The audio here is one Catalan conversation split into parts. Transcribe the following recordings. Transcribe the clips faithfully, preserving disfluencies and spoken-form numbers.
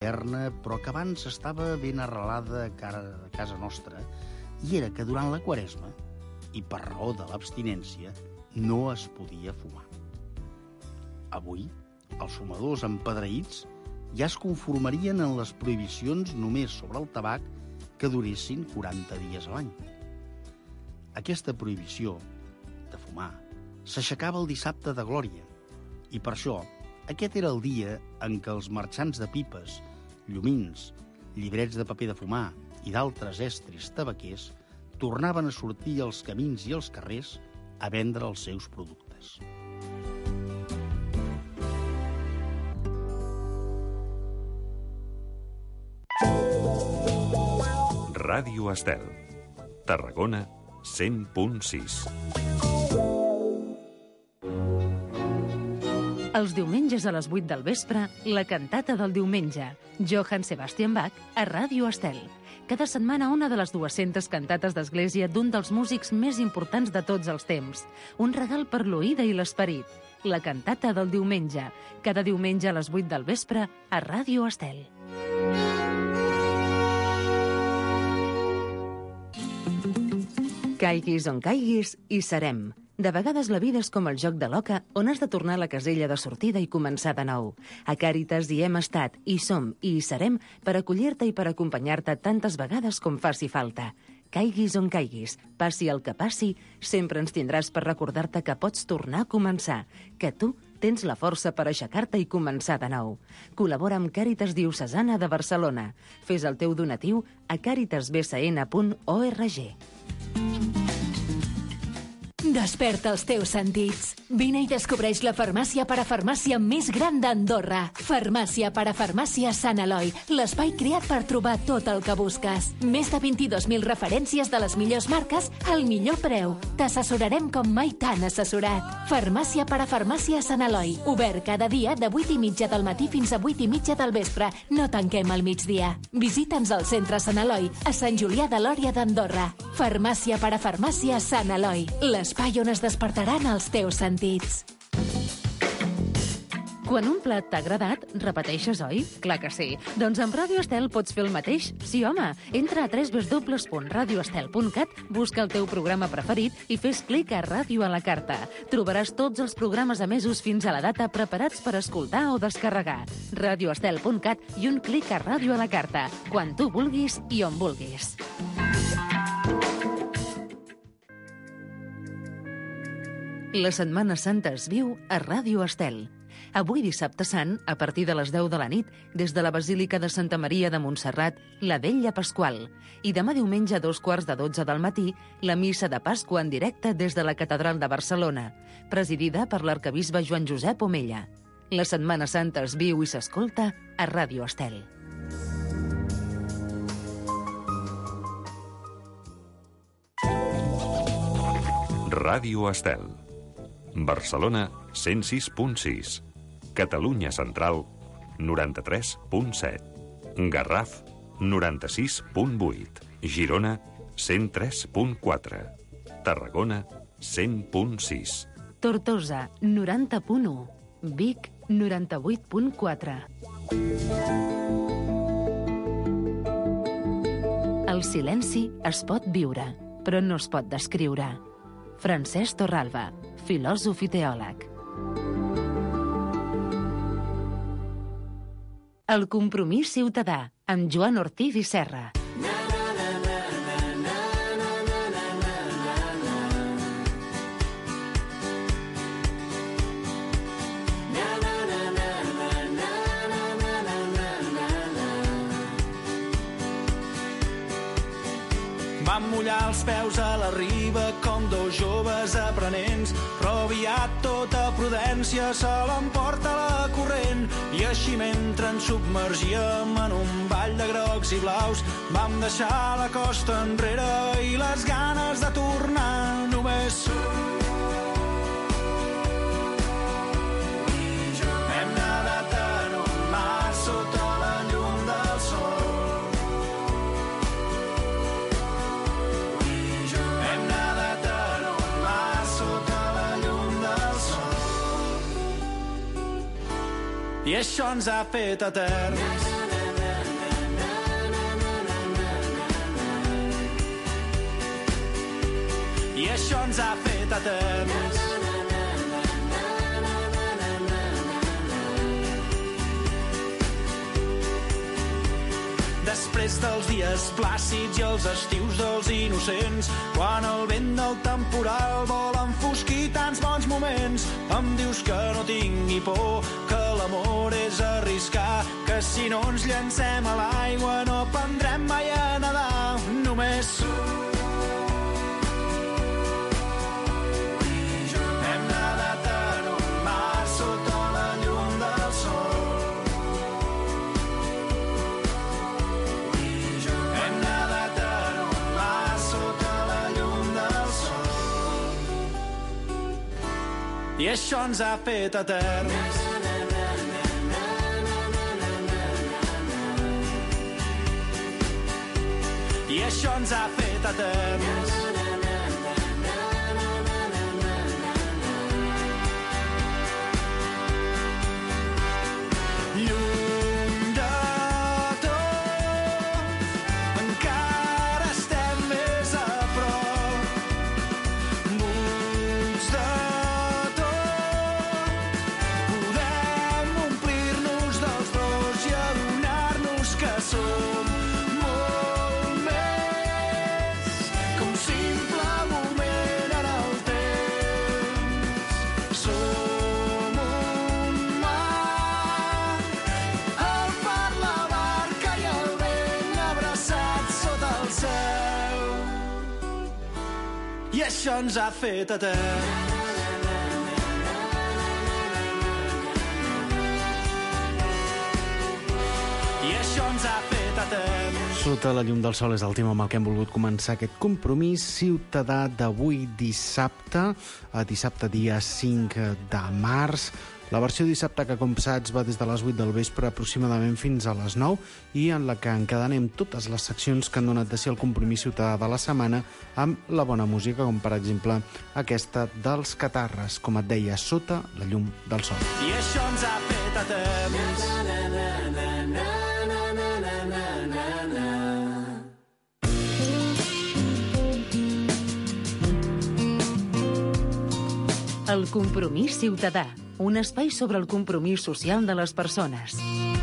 moderna, però que abans estava ben arrelada a casa nostra, i era que durant la Quaresma, i per raó de l'abstinència, no es podia fumar. Avui, els fumadors empedreïts ja es conformarien en les prohibicions només sobre el tabac que duressin quaranta dies a l'any. Aquesta prohibició de fumar s'aixecava el dissabte de Glòria, i per això aquest era el dia en què els marxants de pipes, llumins, llibrets de paper de fumar i d'altres estris tabaquers tornaven a sortir als camins i als carrers a vendre els seus productes. Ràdio Estel, Tarragona, cent punt sis. Els diumenges a les vuit del vespre, la cantata del diumenge. Johann Sebastian Bach a Ràdio Estel. Cada setmana una de les dues-centes cantates d'església d'un dels músics més importants de tots els temps. Un regal per l'oïda i l'esperit. La cantata del diumenge. Cada diumenge a les vuit del vespre a Ràdio Estel. Caiguis on caiguis, hi serem. De vegades la vida és com el joc de l'oca, on has de tornar a la casella de sortida i començar de nou. A Càritas hi hem estat, hi som i hi serem per acollir-te i per acompanyar-te tantes vegades com faci falta. Caiguis on caiguis, passi el que passi, sempre ens tindràs per recordar-te que pots tornar a començar, que tu tens la força per aixecar-te i començar de nou. Col·labora amb Càritas Diocesana de Barcelona. Fes el teu donatiu a càritas b c n punt org. Desperta els teus sentits. Vine i descobreix la farmàcia parafarmàcia més gran d'Andorra. Farmàcia parafarmàcia Sant Eloi, l'espai creat per trobar tot el que busques. Més de vint-i-dos mil referències de les millors marques al millor preu. T'assessorarem com mai t'han assessorat. Farmàcia parafarmàcia Sant Eloi, obert cada dia de vuit i mitja del matí fins a vuit i mitja del vespre. No tanquem al migdia. Visita'ns al centre Sant Eloi, a Sant Julià de Lòria d'Andorra. Farmàcia parafarmàcia Sant Eloi, l'espai on es despertaran els teus sentits. Quan un plat t'ha agradat, repeteixes, oi? Clar que sí. Doncs amb Ràdio Estel pots fer el mateix? Sí, home. Entra a w w w punt radio estel punt cat, busca el teu programa preferit i fes clic a Ràdio a la carta. Trobaràs tots els programes emesos fins a la data preparats per escoltar o descarregar. radio estel punt cat i un clic a Ràdio a la carta. Quan tu vulguis i on vulguis. La Setmana Santa es viu a Ràdio Estel. Avui dissabte sant, a partir de les deu de la nit, des de la Basílica de Santa Maria de Montserrat, la Vetlla Pasqual. I demà diumenge a dos quarts de dotze del matí, la missa de Pasqua en directe des de la Catedral de Barcelona, presidida per l'arquebisbe Joan Josep Omella. La Setmana Santa es viu i s'escolta a Ràdio Estel. Ràdio Estel. Barcelona, cent sis punt sis. Catalunya Central, noranta-tres punt set. Garraf, noranta-sis punt vuit. Girona, cent tres punt quatre. Tarragona, cent punt sis. Tortosa, noranta punt u. Vic, noranta-vuit punt quatre. El silenci es pot viure, però no es pot descriure. Francesc Torralba, filòsof i teòleg. El compromís ciutadà, amb Joan Ortiz i Serra. Vam mullar els peus a la riba com dos joves aprenents, però aviat tota prudència se l'emporta la corrent. I així mentre ens submergíem en un ball de grocs i blaus, vam deixar la costa enrere i les ganes de tornar només. Hem nadat en un mar sota la llum del sol. I això ens ha fet eterns. això ens ha fet eterns. Després dels dies plàcids i els estius dels innocents, quan el vent del temporal vol enfosquir tants bons moments, em dius que no tingui por, que l'amor és arriscar, que si no ens llancem a l'aigua no aprendrem mai a nedar. Només hem nedat en un mar sota la llum del sol. I això ens ha fet eterns. I això ens ha fet eterns. Lluny de tot, encara estem més a prop. Buits de som molt més que un simple moment en el temps. Som un mar, el far, la barca i el vent abraçats sota el cel. I això ens ha fet eterns. Sota la llum del sol és el tema amb el que hem volgut començar aquest compromís ciutadà d'avui dissabte, dissabte dia cinc de març. La versió dissabte que, com saps, va des de les vuit del vespre aproximadament fins a les nou i en la que encadenem totes les seccions que han donat de si el compromís ciutadà de la setmana amb la bona música, com per exemple aquesta dels Catarres, com et deia, Sota la llum del sol. I això ens ha fet eterns. El compromís ciutadà, un espai sobre el compromís social de les persones.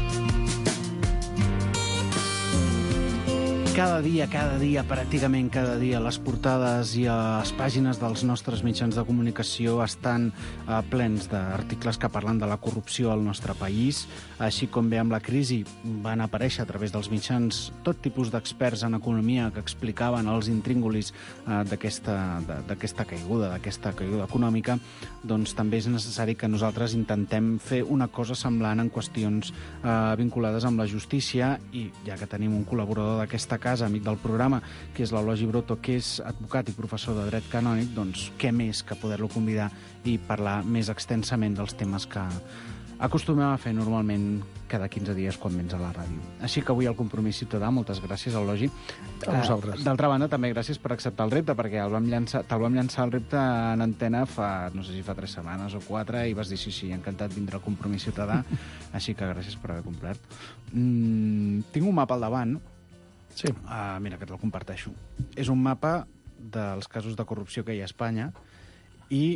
Cada dia, cada dia, pràcticament cada dia, les portades i les pàgines dels nostres mitjans de comunicació estan eh, plens d'articles que parlen de la corrupció al nostre país. Així com bé amb la crisi van aparèixer a través dels mitjans tot tipus d'experts en economia que explicaven els intríngulis eh, d'aquesta caiguda, d'aquesta caiguda econòmica, doncs també és necessari que nosaltres intentem fer una cosa semblant en qüestions eh, vinculades amb la justícia i ja que tenim un col·laborador d'aquesta casa, amic del programa, que és l'Elogi Broto, que és advocat i professor de dret canònic, doncs què més que poder-lo convidar i parlar més extensament dels temes que acostumem a fer normalment cada quinze dies quan vens a la ràdio. Així que avui el compromís ciutadà, moltes gràcies, Elogi. A vosaltres. D'altra banda, també gràcies per acceptar el repte, perquè el vam llançar, te'l vam llançar el repte en antena fa, no sé si fa tres setmanes o quatre, i vas dir sí, sí, encantat vindre al compromís ciutadà, així que gràcies per haver complert. Mm, tinc un mapa al davant. Sí. Uh, mira, que te'l comparteixo. És un mapa dels casos de corrupció que hi ha a Espanya i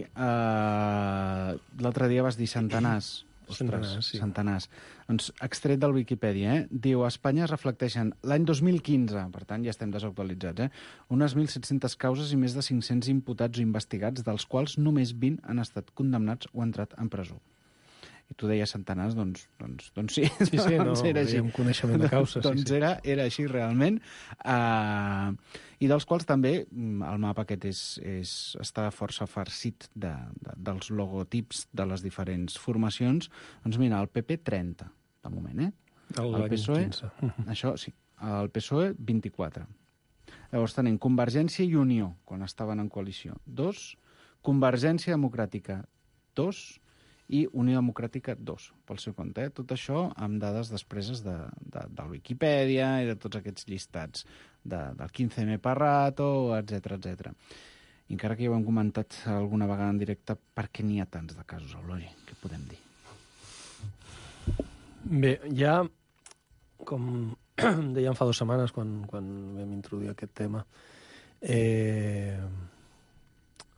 uh, l'altre dia vas dir centenars. Ostres, centenars, sí. Centenars. Doncs extret del Wikipedia, eh? Diu, a Espanya es reflecteixen l'any dos mil quinze, per tant ja estem desactualitzats, eh? unes mil set-centes causes i més de cinc-cents imputats o investigats, dels quals només vint han estat condemnats o entrat en presó. I tu deies centenars, doncs, doncs, doncs sí, sí, sí doncs no, era així. Hi ha un coneixement de causa. doncs sí, sí. Era, era així realment. Uh, I dels quals també el mapa aquest és, és, està força farcit de, de, dels logotips de les diferents formacions. Doncs mira, el P P trenta, de moment, eh? El, el P S O E, quinze. Això sí, el P S O E vint-i-quatre. Llavors tenim Convergència i Unió, quan estaven en coalició, dos. Convergència Democràtica, dos. I Unió Democràtica dos, pel seu compte. Eh? Tot això amb dades despreses de, de, del Wikipedia i de tots aquests llistats de, del quinze eme per rato, etcètera, etcètera. I encara que ja ho hem comentat alguna vegada en directe, per què n'hi ha tants de casos, Elogi? Què podem dir? Bé, ja, com dèiem fa dues setmanes, quan, quan vam introduir aquest tema, eh,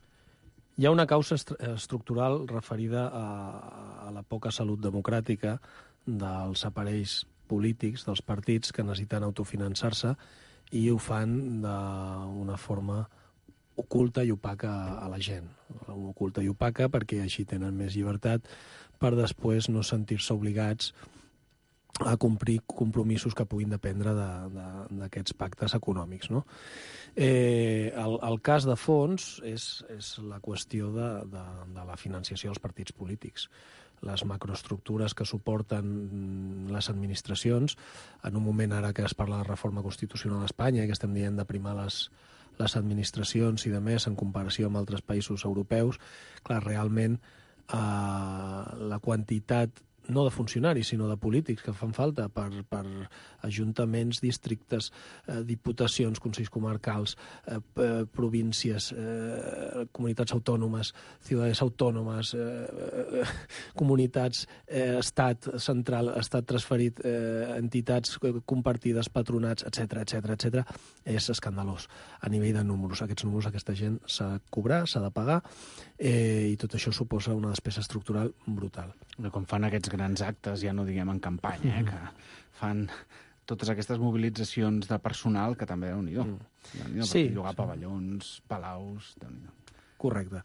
Hi ha una causa est estructural referida a, a la poca salut democràtica dels aparells polítics, dels partits que necessiten autofinançar-se i ho fan d'una forma oculta i opaca a la gent. Oculta i opaca perquè així tenen més llibertat per després no sentir-se obligats a complir compromisos que puguin dependre d'aquests pactes econòmics. No? Eh, el, el cas de fons és, és la qüestió de, de, de la financiació dels partits polítics. Les macroestructures que suporten les administracions, en un moment ara que es parla de reforma constitucional a Espanya i que estem dient de primar les, les administracions i de més en comparació amb altres països europeus, clar, realment eh, la quantitat no de funcionaris, sinó de polítics que fan falta per, per ajuntaments, districtes, eh, diputacions, consells comarcals, eh, províncies, eh, comunitats autònomes, ciutats autònomes, eh, eh, comunitats, eh, estat central, estat transferit, eh, entitats compartides, patronats, etcètera, etcètera, etcètera, és escandalós a nivell de números. Aquests números aquesta gent s'ha de cobrar, s'ha de pagar, eh, i tot això suposa una despesa estructural brutal. Com fan aquests grans actes, ja no diguem en campanya, eh, que fan totes aquestes mobilitzacions de personal que també, Déu-n'hi-do. Déu-n'hi-do, Sí, perquè llogar sí. pavellons, palaus, Déu-n'hi-do. Correcte.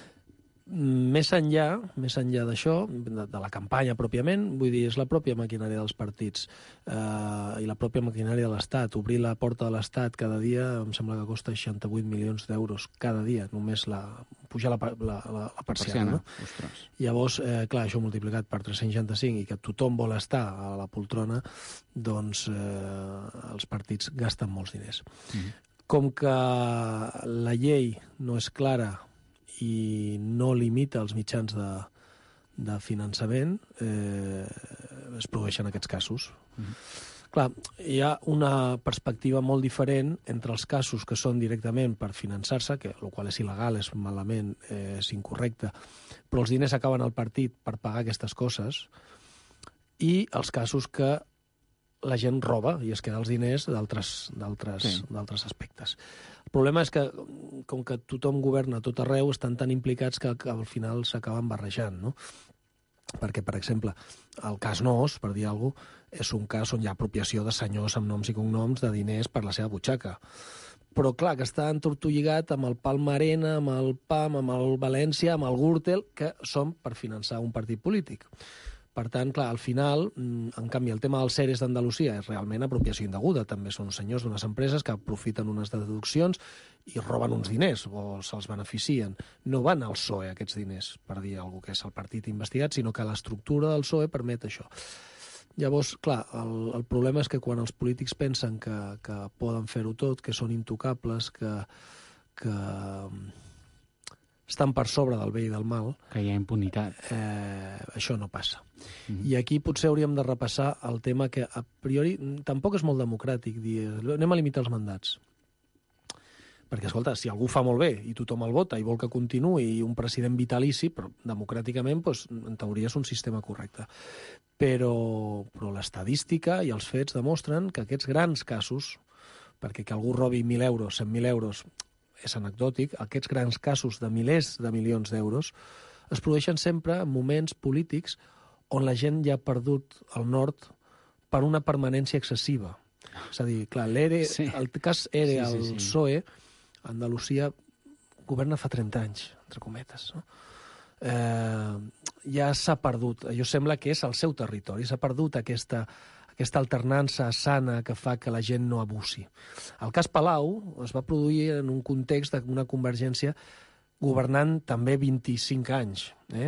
Més enllà, més enllà d'això, de, de la campanya pròpiament, vull dir, és la pròpia maquinària dels partits eh, i la pròpia maquinària de l'Estat. Obrir la porta de l'Estat cada dia em sembla que costa seixanta-vuit milions d'euros cada dia, només la, pujar la, la, la, la persiana. No? Ostres. Llavors, eh, clar, això multiplicat per tres-cents seixanta-cinc i que tothom vol estar a la poltrona, doncs eh, els partits gasten molts diners. Mm-hmm. Com que la llei no és clara i no limita els mitjans de, de finançament, eh, es produeixen aquests casos. Mm-hmm. Clar, hi ha una perspectiva molt diferent entre els casos que són directament per finançar-se, que el qual és il·legal, és malament, eh, és incorrecte, però els diners acaben al partit per pagar aquestes coses, i els casos que la gent roba i es queda els diners d'altres sí. d'altres aspectes. El problema és que, com que tothom governa a tot arreu, estan tan implicats que, que al final s'acaben barrejant, no? Perquè, per exemple, el cas Nos, per dir alguna cosa, és un cas on hi ha apropiació de senyors amb noms i cognoms de diners per la seva butxaca. Però, clar, que està entortolligat amb el Palma Arena, amb el P A M, amb el València, amb el Gürtel, que són per finançar un partit polític. Per tant, clar, al final, en canvi, el tema dels seres d'Andalusia és realment apropiació indeguda. També són senyors d'unes empreses que aprofiten unes deduccions i roben uns diners o se'ls beneficien. No van al P S O E aquests diners, per dir alguna cosa que és el partit investigat, sinó que l'estructura del P S O E permet això. Llavors, clar, el, el problema és que quan els polítics pensen que, que poden fer-ho tot, que són intocables, que, que estan per sobre del bé i del mal... Que hi ha impunitat. Eh, això no passa. Mm-hmm. I aquí potser hauríem de repassar el tema que a priori tampoc és molt democràtic dir anem a limitar els mandats. Perquè, escolta, si algú fa molt bé i tothom el vota i vol que continuï un president vitalici, però democràticament, doncs, en teoria és un sistema correcte. Però, però l'estadística i els fets demostren que aquests grans casos, perquè que algú robi mil euros, cent mil euros, és anecdòtic, aquests grans casos de milers de milions d'euros es produeixen sempre en moments polítics on la gent ja ha perdut el nord per una permanència excessiva. És a dir, clar, l'E R E, sí. el cas E R E, sí, sí, sí. el P S O E, Andalusia governa fa trenta anys, entre cometes, no? Eh, ja s'ha perdut, allò sembla que és el seu territori, s'ha perdut aquesta, aquesta alternança sana que fa que la gent no abusi. El cas Palau es va produir en un context d'una convergència governant també vint-i-cinc anys. Eh?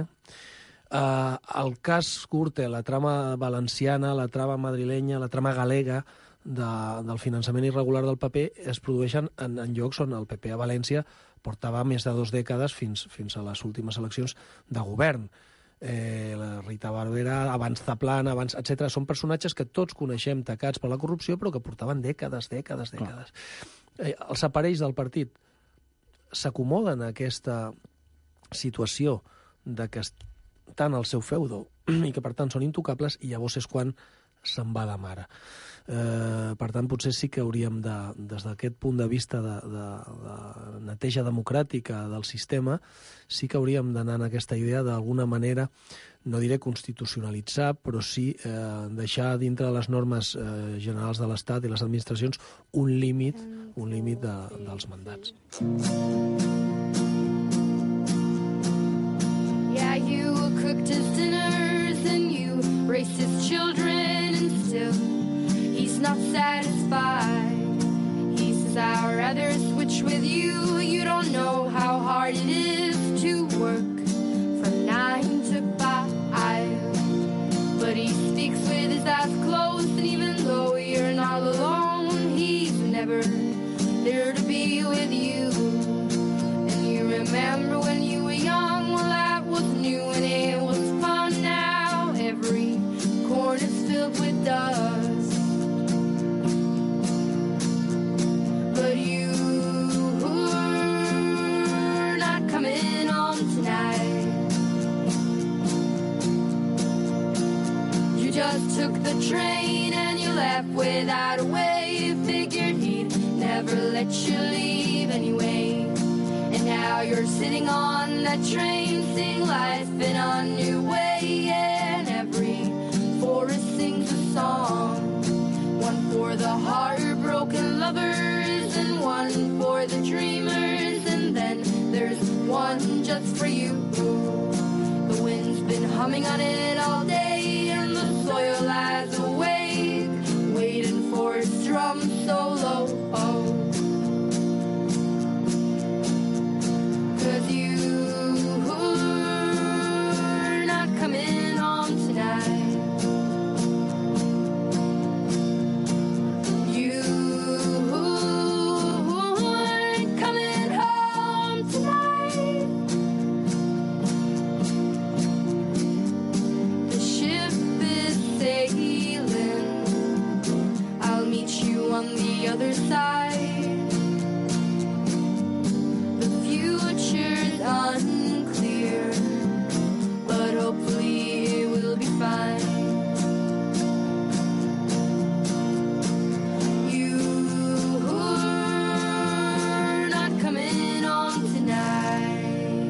Uh, el cas Gürtel, la trama valenciana, la trama madrilenya, la trama galega de, del finançament irregular del P P es produeixen en, en llocs on el P P a València portava més de dues dècades fins, fins a les últimes eleccions de govern. Eh, la Rita Barberà, abans Zaplana, abans, etcètera. Són personatges que tots coneixem tacats per la corrupció, però que portaven dècades, dècades, dècades. Eh, els aparells del partit s'acomoden a aquesta situació de que estan al seu feudo i que, per tant, són intocables, i llavors és quan se'n va de mare. Eh, per tant, potser sí que hauríem de, des d'aquest punt de vista de, de, de neteja democràtica del sistema, sí que hauríem d'anar en aquesta idea d'alguna manera, no diré constitucionalitzar, però sí eh, deixar dintre de les normes eh, generals de l'Estat i les administracions un límit, un límit de, dels mandats. Yeah, you cooked his dinners and you raised his children and still he's not satisfied. He says, I'd rather switch with you. You don't know how hard it is to work from nine to five. But he speaks with his eyes closed, and even though you're not alone, he's never there to be with you. And you remember when you were young, well, that was new and it was fun. Now every corner's filled with dust. But you're not coming home tonight. You just took the train and you left without a way. You figured he'd never let you leave anyway. And now you're sitting on that train, seeing life in a new way. And every forest sings a song, one for the heartbroken lovers and one for the dreamers. And then there's one just for you. The wind's been humming on it all day, and the soil lies awake, waiting for its drum solo. Cause you're not coming home tonight. You ain't coming home tonight. The ship is sailing, I'll meet you on the other side. The future's unclear, but hopefully it will be fine. You're not coming home tonight.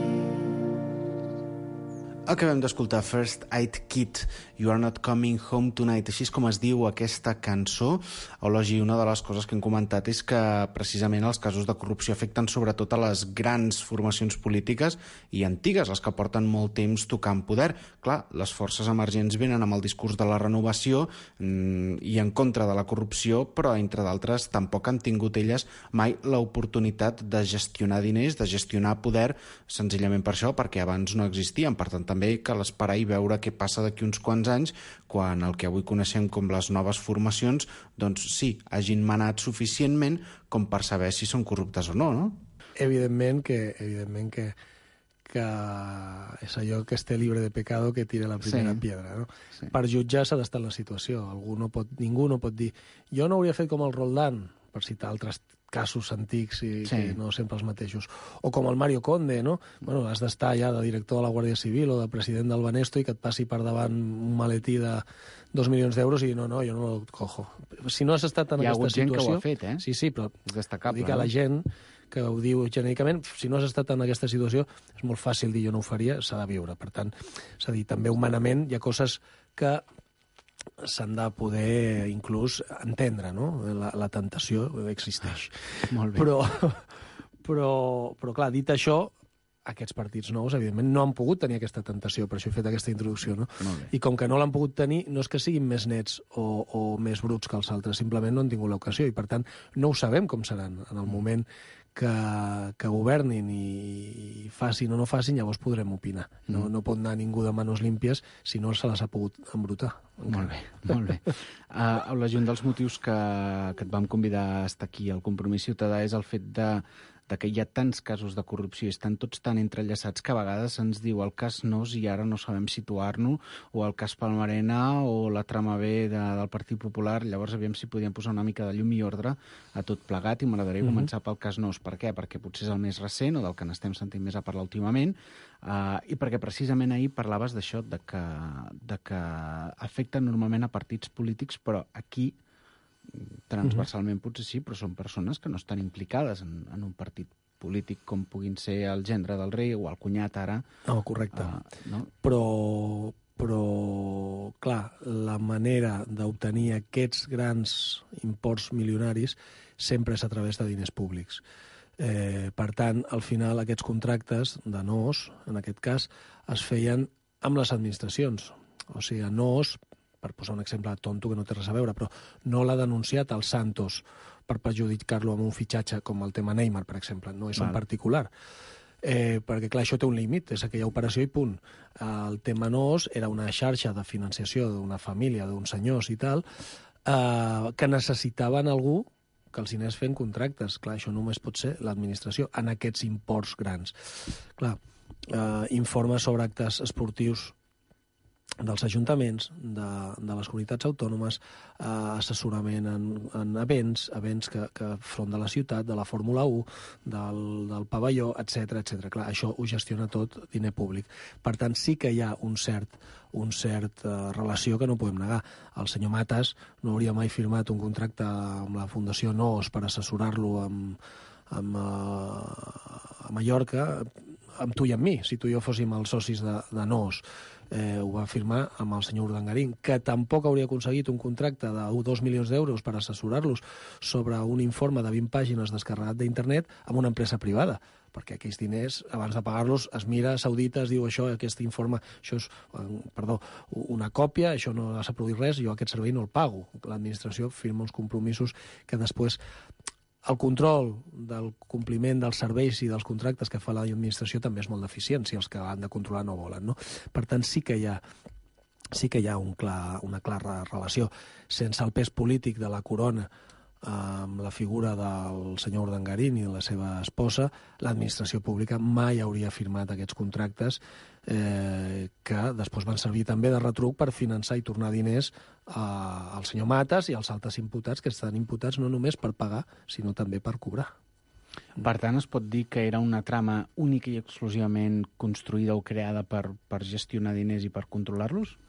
Acabem d'escoltar First Aid Kit, You Are Not Coming Home Tonight. Així és com es diu aquesta cançó. Eulogi, una de les coses que hem comentat és que precisament els casos de corrupció afecten sobretot a les grans formacions polítiques i antigues, les que porten molt temps tocant poder. Clar, les forces emergents venen amb el discurs de la renovació mmm, i en contra de la corrupció, però entre d'altres tampoc han tingut elles mai l'oportunitat de gestionar diners, de gestionar poder, senzillament per això, perquè abans no existien. Per tant, també cal esperar i veure què passa d'aquí uns quants anys, quan el que avui coneixem com les noves formacions, doncs sí, hagin manat suficientment com per saber si són corruptes o no, no? Evidentment que, evidentment que, que és allò que esté libre de pecado que tire la primera Sí. piedra, no? Sí. Per jutjar s'ha d'estar en la situació. Algú no pot, ningú no pot dir jo no hauria fet com el Roldán, per citar altres casos antics i Sí. que no sempre els mateixos. O com el Mario Conde, no? Bueno, has d'estar ja de director de la Guàrdia Civil o de president del Banesto i que et passi per davant un maletí de dos milions d'euros i no, no, jo no el cojo. Si no has estat en Hi ha aquesta hagut gent que ho situació... ha fet, eh? Sí, sí, però És destacable. dic a la no? gent que ho diu genèricament, si no has estat en aquesta situació, és molt fàcil dir jo no ho faria, s'ha de viure. Per tant, és a dir, també humanament hi ha coses que s'han de poder inclús entendre, no? La, la tentació existeix. Molt bé. Però, però, però, clar, dit això, aquests partits nous, evidentment, no han pogut tenir aquesta tentació, per això he fet aquesta introducció, no? Molt bé. I com que no l'han pogut tenir, no és que siguin més nets o, o més bruts que els altres, simplement no han tingut l'ocasió i, per tant, no ho sabem com seran en el moment que, que governin i, i facin o no facin, llavors podrem opinar. No, no pot anar ningú de manos límpies si no se les ha pogut embrutar. Molt bé, molt bé. Uh, Eulogi, un dels motius que, que et vam convidar a estar aquí al Compromís Ciutadà és el fet de de que hi ha tants casos de corrupció i estan tots tan entrellaçats que a vegades se'ns diu el cas Nos i ara no sabem situar-nos, o el cas Palmarena o la trama B de, del Partit Popular. Llavors, aviam si podíem posar una mica de llum i ordre a tot plegat, i m'agradaria uh-huh. començar pel cas Nos. Per què? Perquè potser és el més recent o del que n'estem sentint més a parlar últimament, uh, i perquè precisament ahir parlaves d'això, de que, de que afecten normalment a partits polítics, però aquí transversalment potser sí, però són persones que no estan implicades en, en un partit polític com puguin ser el gendre del rei o el cunyat ara. No, correcte. Uh, no? Però, però, clar, la manera d'obtenir aquests grans imports milionaris sempre és a través de diners públics. Eh, per tant, al final, aquests contractes de Nos, en aquest cas, es feien amb les administracions. O sigui, Nos, per posar un exemple tonto que no té res a veure, però no l'ha denunciat el Santos per perjudicar-lo amb un fitxatge com el tema Neymar, per exemple. No és Val. un particular. Eh, perquè, clar, això té un límit, és aquella operació i punt. El tema Nos era una xarxa de financiació d'una família, d'uns senyors i tal, eh, que necessitaven algú que els anés fent contractes. Clar, això només pot ser l'administració en aquests imports grans. Clar, eh, informes sobre actes esportius dels ajuntaments, de, de les comunitats autònomes, eh, assessorament en, en events, events que, que front de la ciutat, de la Fórmula u, del, del pavelló, etcètera, etcètera. Clar, això ho gestiona tot diner públic. Per tant, sí que hi ha un cert, un cert uh, relació que no podem negar. El senyor Matas no hauria mai firmat un contracte amb la Fundació Nos per assessorar-lo amb, amb, uh, a Mallorca, amb tu i amb mi, si tu i jo fóssim els socis de, de Nos. Eh, ho va firmar amb el senyor Urdangarín, que tampoc hauria aconseguit un contracte de dos milions d'euros per assessorar-los sobre un informe de vint pàgines descarregat d'internet amb una empresa privada, perquè aquells diners, abans de pagar-los, es mira Saudita, es diu això, aquest informe, això és, perdó, una còpia, això no has de produir res, jo aquest servei no el pago. L'administració firma uns compromisos que després el control del compliment dels serveis i dels contractes que fa l'administració també és molt deficient, si els que han de controlar no volen, no? Per tant, sí que hi ha, sí que hi ha un clar, una clara relació. Sense el pes polític de la corona, amb la figura del senyor Urdangarín i de la seva esposa, l'administració pública mai hauria firmat aquests contractes eh, que després van servir també de retruc per finançar i tornar diners eh, al senyor Matas i als altres imputats, que estan imputats no només per pagar, sinó també per cobrar. Per tant, es pot dir que era una trama única i exclusivament construïda o creada per, per gestionar diners i per controlar-los?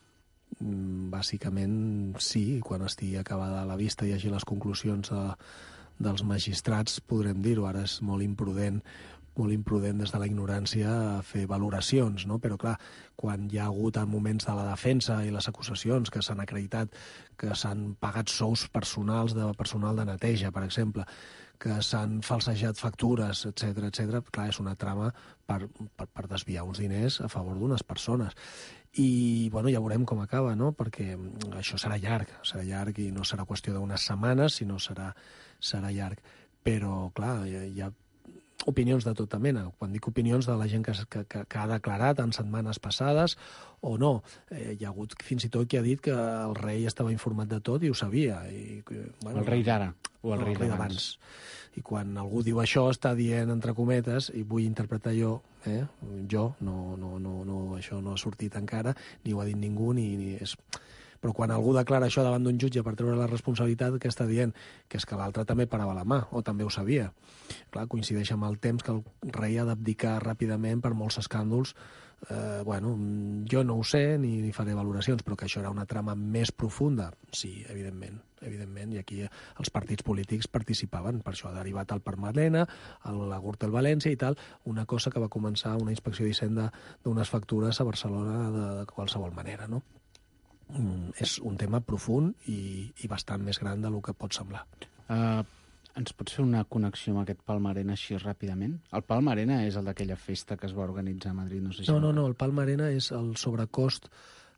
Bàsicament sí, quan estigui acabada la vista i hi hagi les conclusions de, dels magistrats podrem dir-ho. Ara és molt imprudent molt imprudent des de la ignorància fer valoracions, no? Però clar, quan hi ha hagut moments de la defensa i les acusacions que s'han acreditat que s'han pagat sous personals de personal de neteja, per exemple, que s'han falsejat factures, etcètera, etcètera, clar, és una trama per, per, per desviar uns diners a favor d'unes persones. I, bueno, ja veurem com acaba, no? Perquè això serà llarg, serà llarg i no serà qüestió d'unes setmanes, sinó serà, serà llarg. Però, clar, hi ha, hi ha opinions de tota mena. Quan dic opinions de la gent que, que, que ha declarat en setmanes passades o no. Eh, hi ha hagut fins i tot qui ha dit que el rei estava informat de tot i ho sabia. I, bueno, el rei d'ara o el no, rei, el rei d'abans. I quan algú diu això està dient, entre cometes, i vull interpretar jo, eh? jo, no, no, no, no, això no ha sortit encara, ni ho ha dit ningú, ni, ni és... Però quan algú declara això davant d'un jutge per treure la responsabilitat, què està dient? Que és que l'altre també parava la mà, o també ho sabia. Clar, coincideix amb el temps que el rei ha d'abdicar ràpidament per molts escàndols. Eh, bueno, jo no ho sé, ni, ni faré valoracions, però que això era una trama més profunda, sí, evidentment, evidentment, i aquí els partits polítics participaven, per això ha derivat al Parmalena, a la Gürtel València i tal, una cosa que va començar una inspecció d'Hisenda d'unes factures a Barcelona de, de qualsevol manera, no? Mm, és un tema profund i, i bastant més gran del que pot semblar. Uh, ens pots fer una connexió amb aquest Palmarena així ràpidament? El Palmarena és el d'aquella festa que es va organitzar a Madrid, no sé si... No, no, no, el Palmarena és el sobrecost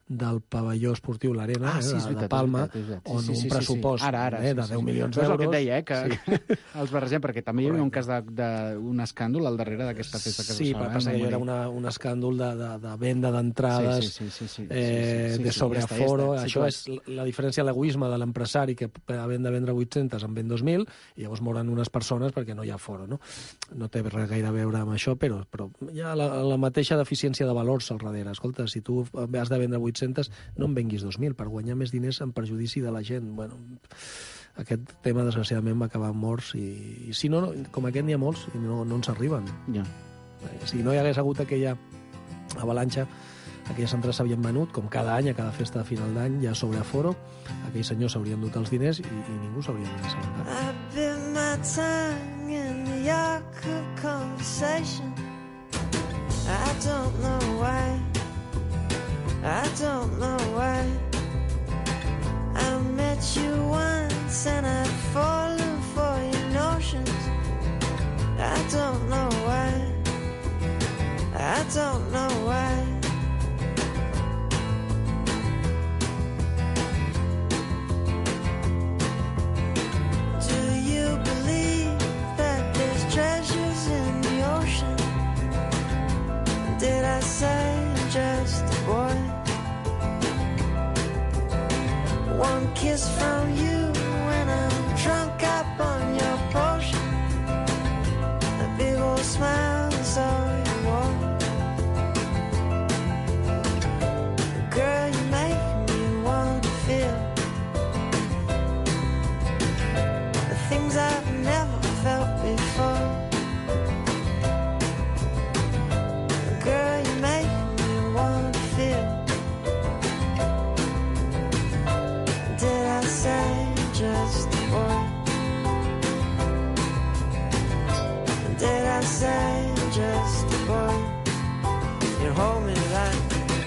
del pavelló esportiu l'Arena, Ah, sí, eh, és de, veritat, de Palma, és veritat, és veritat. on Sí, sí, un sí, sí, pressupost sí. Ara, ara, eh, sí, de sí, deu sí. milions Però és el d'euros... que et deia, eh, que, Sí. que els barregem, perquè també hi havia un cas d'un escàndol al darrere d'aquesta festa que es Sí, va va passar que allò era una, un escàndol de, de, de venda d'entrades, sí, sí, sí, sí, sí, eh, sí, sí, sí, de sí, sobreaforo. ja està, ja està, Això situat. és la diferència de l'egoisme de l'empresari, que havent de vendre vuit-centes en ven dos mil, i llavors moren unes persones perquè no hi ha foro. No, no té res gaire a veure amb això, però, però hi ha la, la mateixa deficiència de valors al darrere. Escolta, si tu has de vendre vuit-centes, no en venguis dos mil per guanyar més diners en perjudici de la gent. Bueno, aquest tema, desgraciadament, va acabar amb morts i, i si no, com aquest n'hi ha molts i no, no ens arriben. Ja. Si no hi hagués hagut aquella avalanxa, aquelles entrades s'havien venut, com cada any, a cada festa de final d'any, ja sobre aforo, aquells senyors s'haurien dut els diners i, i ningú s'hauria de assabentar. I bit my tongue in the yark of conversation. I don't know why, I don't know why. I met you once and I'd fallen for your notions. I don't know why, I don't know why. Do you believe that there's treasures in the ocean? Did I say I'm just a boy? One kiss from you when I'm drunk up on your potion. A big old smile is all you want. Girl, you make me want to feel the things I've never felt before. Girl, you make me want to feel. Did I say just a boy? Did I say just a boy? You hold me like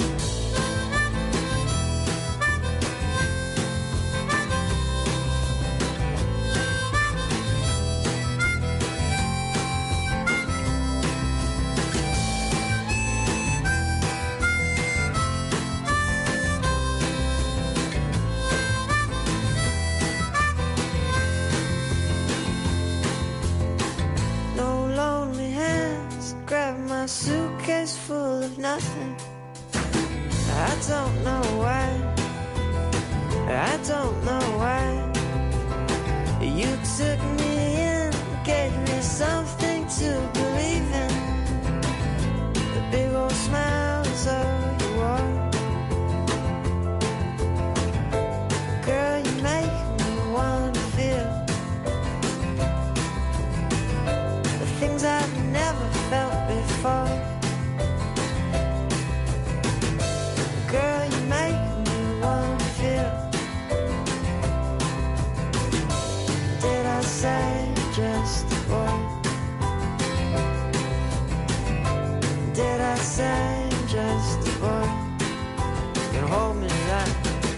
no lonely hands grab my suitcase full of nothing. I don't know why, I don't know why. You took me in, gave me something to believe in. The big old smile is all you want. Girl, you make me want to feel the things I've never felt before. Girl, you make me want to feel. Did I say just a boy? Did I say just a boy? You can hold me like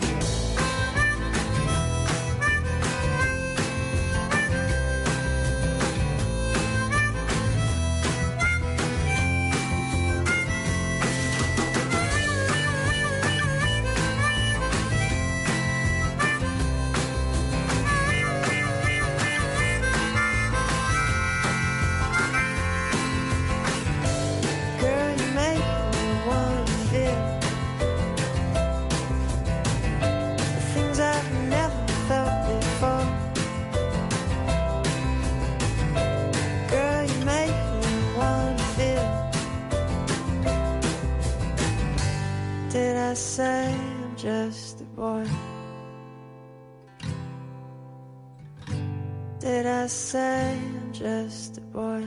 girl, you make me want to feel the things I've never felt before. Girl, you make me want to feel. Did I say I'm just a boy? Did I say I'm just a boy?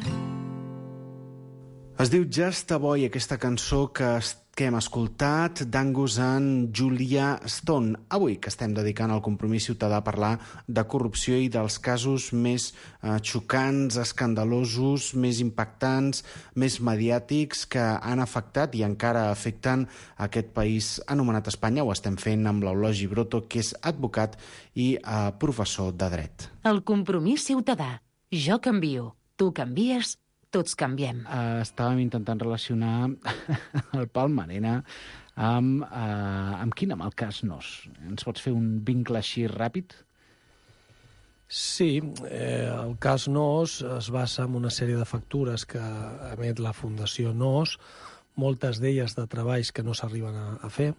Es diu Just a Boy, aquesta cançó que, que hem escoltat d'Angus and Julia Stone. Avui que estem dedicant al compromís ciutadà a parlar de corrupció i dels casos més eh, xocants, escandalosos, més impactants, més mediàtics que han afectat i encara afecten aquest país anomenat Espanya. Ho estem fent amb l'Eulogi Broto, que és advocat i eh, professor de dret. El compromís ciutadà. Jo canvio, tu canvies, tots canviem. Uh, estàvem intentant relacionar el Palma Arena Amb, uh, amb quin? Amb el cas Nos. Ens pots fer un vincle així ràpid? Sí, eh, el cas Nos es basa en una sèrie de factures que emet la Fundació Nos, moltes d'elles de treballs que no s'arriben a, a fer,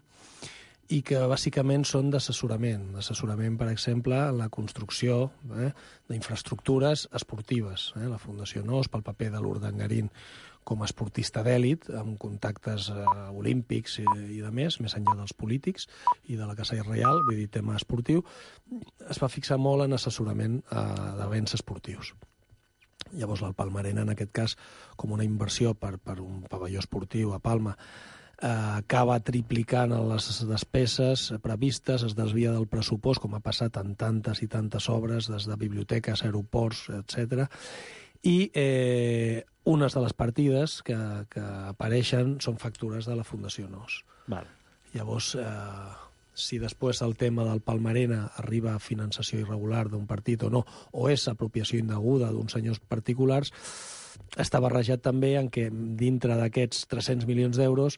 i que bàsicament són d'assessorament. D'assessorament, per exemple, en la construcció eh, d'infraestructures esportives. Eh? La Fundació Nos, pel paper de l'Urdangarín com a esportista d'èlit, amb contactes eh, olímpics i, i de més, més enllà dels polítics i de la Casa Reial, vull dir, tema esportiu, es va fixar molt en assessorament eh, d'events esportius. Llavors, el Palmarena, en aquest cas, com una inversió per, per un pavelló esportiu a Palma, eh, acaba triplicant les despeses previstes, es desvia del pressupost, com ha passat en tantes i tantes obres, des de biblioteques, aeroports, etcètera. I eh, unes de les partides que, que apareixen són factures de la Fundació Nos. Val. Llavors, eh, si després el tema del Palmarena arriba a finançació irregular d'un partit o no, o és apropiació indeguda d'uns senyors particulars, està barrejat també en què dintre d'aquests tres-cents milions d'euros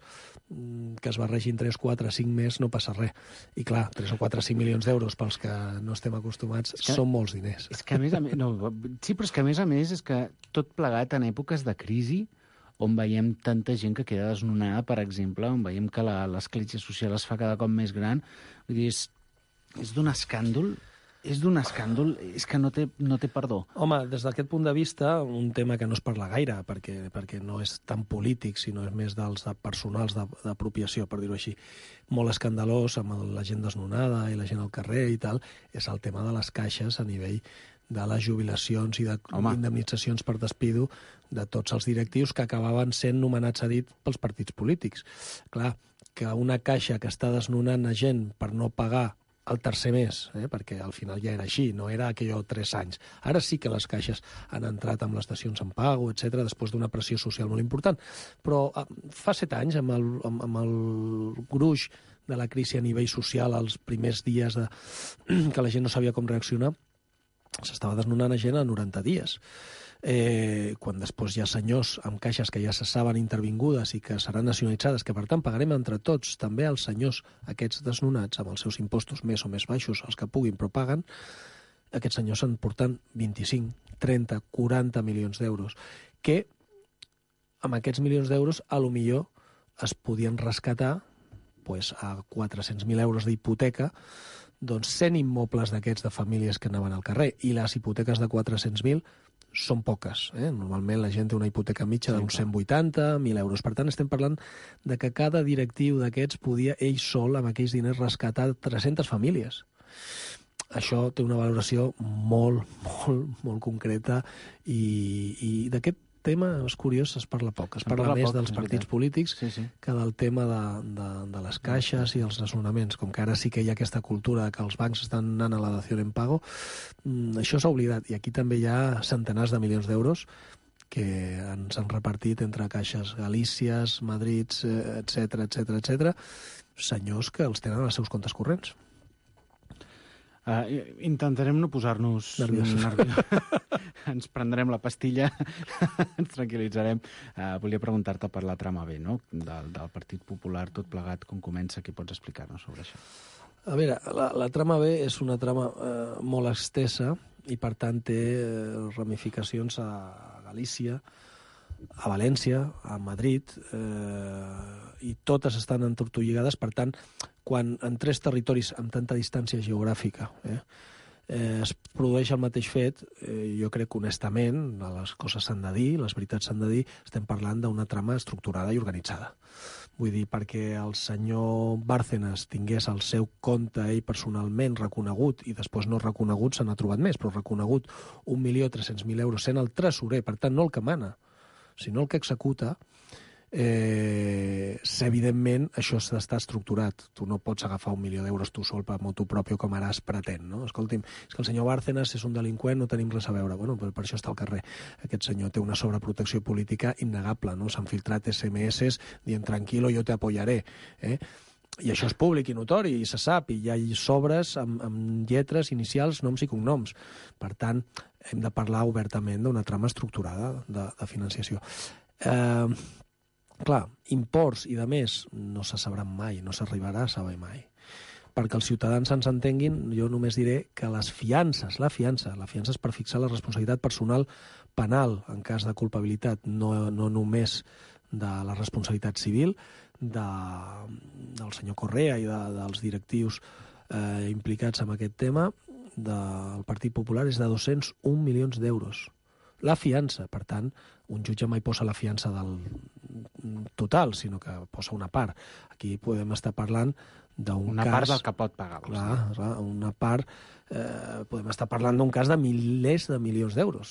que es barregin tres, quatre, cinc més no passa res. I clar, tres o quatre, cinc milions d'euros pels que no estem acostumats que, són molts diners. És que a més a més, no, sí, però és que a més a més és que tot plegat en èpoques de crisi on veiem tanta gent que queda desnonada, per exemple, on veiem que la, l'escletxa social es fa cada cop més gran. Vull dir, és, és d'un escàndol, és d'un escàndol, és que no té, no té perdó. Home, des d'aquest punt de vista, un tema que no es parla gaire, perquè, perquè no és tan polític, sinó és més dels de personals d'apropiació, per dir-ho així, molt escandalós, amb la gent desnonada i la gent al carrer i tal, és el tema de les caixes a nivell de les jubilacions i de Home. indemnitzacions per despido de tots els directius que acabaven sent nomenats a dit pels partits polítics. Clar, que una caixa que està desnonant a gent per no pagar el tercer mes, eh, perquè al final ja era així, no era aquello tres anys. Ara sí que les caixes han entrat amb les dacions en pago, etcètera, després d'una pressió social molt important. Però eh, fa set anys, amb el, amb, amb el gruix de la crisi a nivell social, els primers dies de, que la gent no sabia com reaccionar, s'estava desnonant a gent a noranta dies. Eh, quan després hi ha senyors amb caixes que ja se saben intervingudes i que seran nacionalitzades, que per tant pagarem entre tots, també els senyors aquests desnonats, amb els seus impostos més o més baixos, els que puguin però paguen, aquests senyors en porten vint-i-cinc, trenta, quaranta milions d'euros, que amb aquests milions d'euros a lo millor es podien rescatar pues, a quatre-cents mil euros d'hipoteca, doncs cent immobles d'aquests de famílies que anaven al carrer, i les hipoteques de quatre-cents mil són poques. Eh? Normalment la gent té una hipoteca mitja d'uns cent vuitanta mil euros. Per tant, estem parlant de que cada directiu d'aquests podia ell sol, amb aquells diners, rescatar tres-centes famílies. Això té una valoració molt, molt, molt concreta i, i d'aquest tema, és curiós, es parla poc. Es parla, parla més poc, dels partits polítics sí, sí. que del tema de, de, de les caixes i els desnonaments. Com que ara sí que hi ha aquesta cultura que els bancs estan anant a la dació en pago, això s'ha oblidat. I aquí també hi ha centenars de milions d'euros que ens han repartit entre caixes Galícies, Madrids, etcètera, etcètera, etcètera, senyors que els tenen als seus comptes corrents. Uh, intentarem no posar-nos nerviosos. Ens prendrem la pastilla, ens tranquil·litzarem. Uh, volia preguntar-te per la trama B, no? Del, del Partit Popular, tot plegat, com comença, què pots explicar-nos sobre això? A veure, la, la trama B és una trama eh, molt extensa i, per tant, té ramificacions a Galícia, a València, a Madrid, eh, i totes estan entortolligades, per tant, quan en tres territoris amb tanta distància geogràfica eh, eh, es produeix el mateix fet, eh, jo crec que honestament, les coses s'han de dir, les veritats s'han de dir, estem parlant d'una trama estructurada i organitzada. Vull dir, perquè el senyor Bárcenas tingués el seu compte ell personalment reconegut, i després no reconegut se n'ha trobat més, però reconegut un milió tres-cents mil euros sent el tresorer, per tant no el que mana, sinó el que executa, eh, evidentment això està estructurat. Tu no pots agafar un milió d'euros tu sol per motu propi com ara es pretén, no? Escolti'm, és que el senyor Bárcenas és un delinqüent, no tenim res a veure. Bueno, per, per això està al carrer. Aquest senyor té una sobreprotecció política innegable, no? S'han filtrat esse eme esse dient tranquilo, yo te apoyaré, eh? I això és públic i notori, i se sap, i hi ha sobres amb, amb lletres, inicials, noms i cognoms. Per tant, hem de parlar obertament d'una trama estructurada de, de financiació. Eh, Clar, imports i de més no se sabran mai, no s'arribarà a saber mai. Perquè els ciutadans ens entenguin, jo només diré que les fiances, la fiança, la fiança és per fixar la responsabilitat personal penal en cas de culpabilitat, no, no només de la responsabilitat civil de, del senyor Correa i de, dels directius eh, implicats en aquest tema del Partit Popular és de dos-cents un milions d'euros. La fiança, per tant, un jutge mai posa la fiança del total, sinó que posa una part. Aquí podem estar parlant d'un una cas... Una part del que pot pagar. Clar, clar, una part... Eh, podem estar parlant d'un cas de milers de milions d'euros.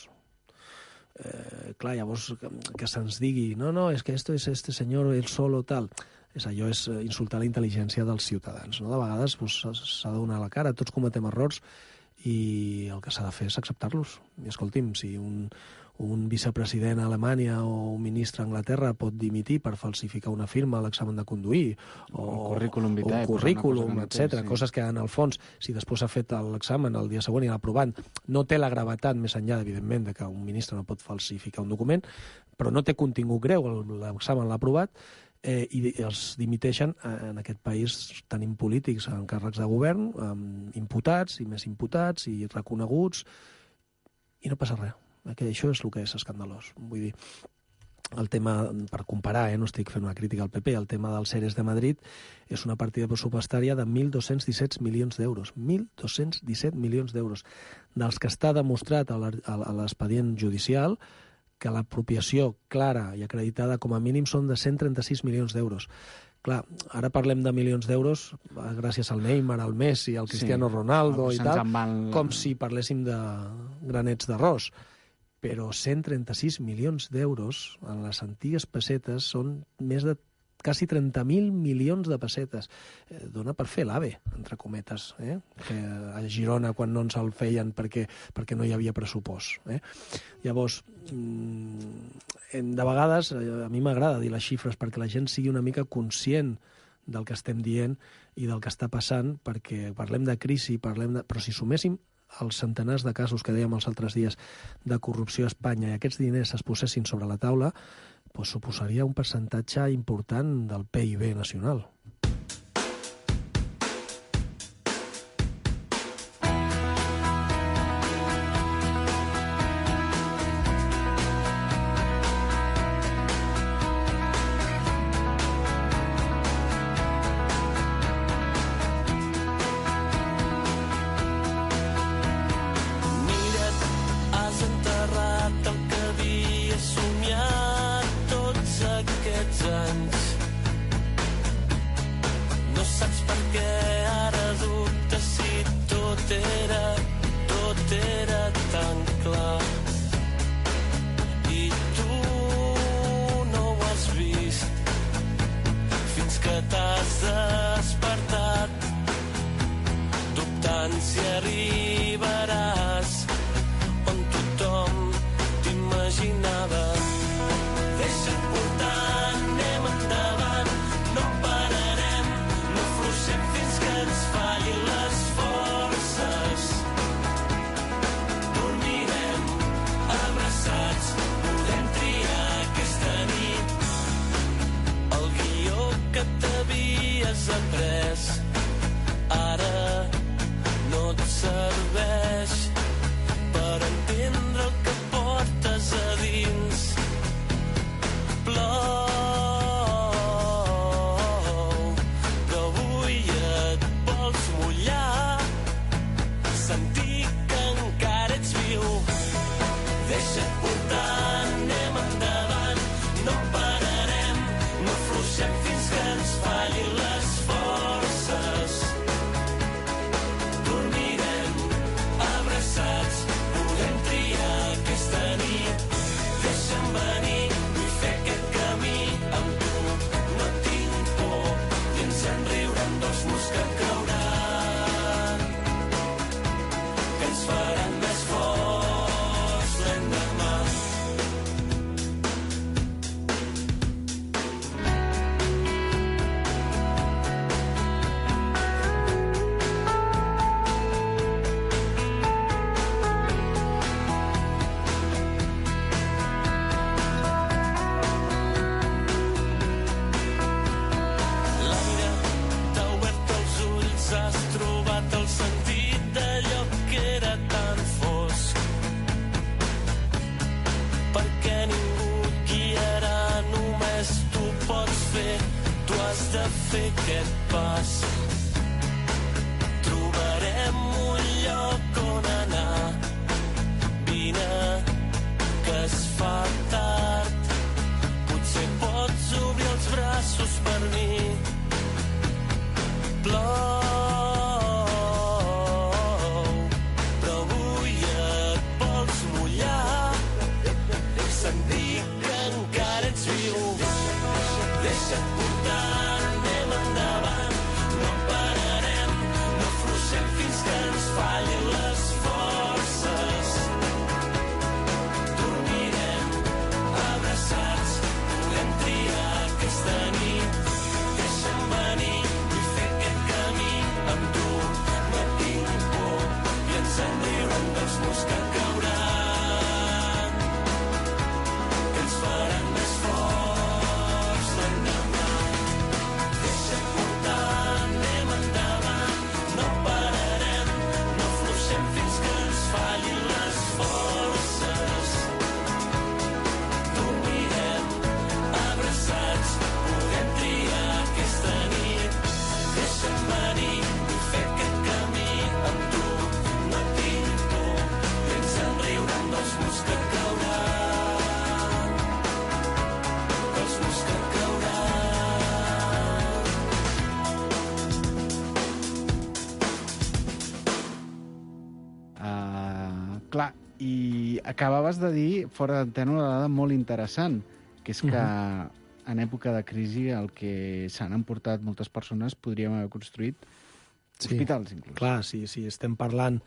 Eh, clar, llavors que, que se'ns digui no, no, és que esto es este señor, el solo, tal... És allò és insultar la intel·ligència dels ciutadans. No? De vegades pues, s'ha de donar la cara, tots cometem errors i el que s'ha de fer és acceptar-los. I escolti'm, si un, un vicepresident a Alemanya o un ministre a Anglaterra pot dimitir per falsificar una firma a l'examen de conduir o un currículum vitae, un currículum, no etcètera, sí. Coses que en el fons, si després s'ha fet l'examen el dia següent i l'ha aprovat, no té la gravetat més enllà, evidentment, de que un ministre no pot falsificar un document, però no té contingut greu, l'examen l'ha aprovat, Eh, i els dimiteixen. En aquest país tenim polítics en càrrecs de govern, amb imputats i més imputats i reconeguts, i no passa res. Que això és el que és escandalós. Vull dir, el tema, per comparar, eh, no estic fent una crítica al P P, el tema dels ERES de Madrid és una partida pressupostària de mil dos-cents disset milions d'euros. mil dos-cents disset milions d'euros, dels que està demostrat a l'expedient judicial que l'apropiació clara i acreditada com a mínim són de cent trenta-sis milions d'euros. Clar, ara parlem de milions d'euros gràcies al Neymar, al Messi, al Cristiano sí, Ronaldo i tal, van... com si parléssim de granets d'arròs. Però cent trenta-sis milions d'euros en les antigues pessetes són més de quasi trenta mil milions de pessetes. Eh, dona per fer l'AVE, entre cometes, eh? Que a Girona quan no ens el feien perquè, perquè no hi havia pressupost. Eh? Llavors, mm, de vegades, a mi m'agrada dir les xifres perquè la gent sigui una mica conscient del que estem dient i del que està passant, perquè parlem de crisi, parlem de... però si suméssim els centenars de casos que dèiem els altres dies de corrupció a Espanya i aquests diners es posessin sobre la taula, pues suposaria un percentatge important del P I B nacional. tan fosc. Perquè ningú et guiarà, només tu pots fer, tu has de fer aquest pas. Trobarem un lloc on anar, vine, que es fa tard. Potser pots obrir els braços per mi. Plou, però avui et vols mullar. Sentir que encara ets viu. Deixa't portar, anem endavant. No pararem, no fluixem fins que ens fallin les forces. Dormirem abraçats, podem triar aquesta nit. Deixa'm venir i fer aquest camí amb tu. No tinc por i ens en riurem dels murs que cauran, que ens faran més forts l'endemà. Deixa't portar, anem endavant. No pararem, no fluixem fins que ens fallin les forces. Dormirem abraçats, podem triar aquesta nit. Deixa'm venir i fer aquest camí amb tu. No tinc por i ens en riurem dels murs que cauran, dels murs que cauran. Uh, clar, i acabaves de dir, fora d'antena, una dada molt interessant, que és que uh-huh. en època de crisi el que s'han emportat moltes persones podríem haver construït Sí. hospitals, inclús. Clar, sí, sí, estem parlant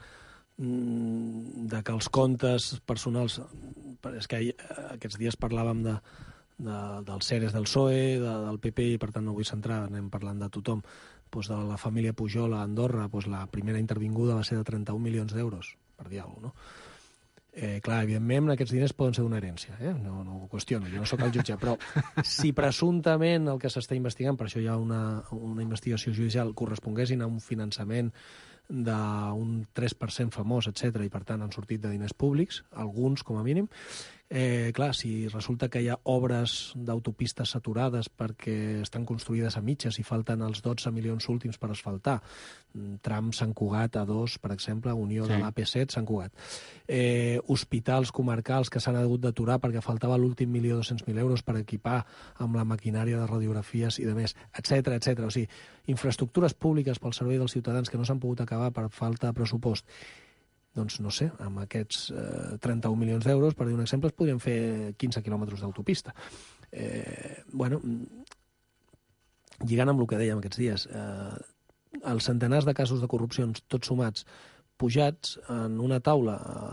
mm, de que els comptes personals... És que ahir, aquests dies parlàvem de, de, dels seres del P S O E, de, del P P, i per tant no vull centrar, anem parlant de tothom. Pues de la família Pujol a Andorra, pues la primera intervinguda va ser de trenta-un milions d'euros, per dir alguna cosa, no? Eh, clar, evidentment, aquests diners poden ser d'una herència, eh? no, no ho qüestiono, jo no sóc el jutge, però si presumptament el que s'està investigant, per això hi ha una, una investigació judicial, corresponguessin a un finançament d'un tres per cent famós, etcètera, i per tant han sortit de diners públics, alguns com a mínim, eh, clar, si resulta que hi ha obres d'autopistes saturades perquè estan construïdes a mitges i falten els dotze milions últims per asfaltar, tram Sant Cugat a dos, per exemple, unió sí. de l'A P set, Sant Cugat, eh, hospitals comarcals que s'han hagut d'aturar perquè faltava l'últim milió dos-cents mil euros per equipar amb la maquinària de radiografies i de més, etcètera, etcètera. O sigui, infraestructures públiques pel servei dels ciutadans que no s'han pogut acabar per falta de pressupost. Doncs no sé, amb aquests eh, trenta-un milions d'euros, per dir un exemple, es podrien fer quinze quilòmetres d'autopista. Eh, bueno, lligant amb el que dèiem aquests dies, eh, els centenars de casos de corrupcions, tots sumats, pujats en una taula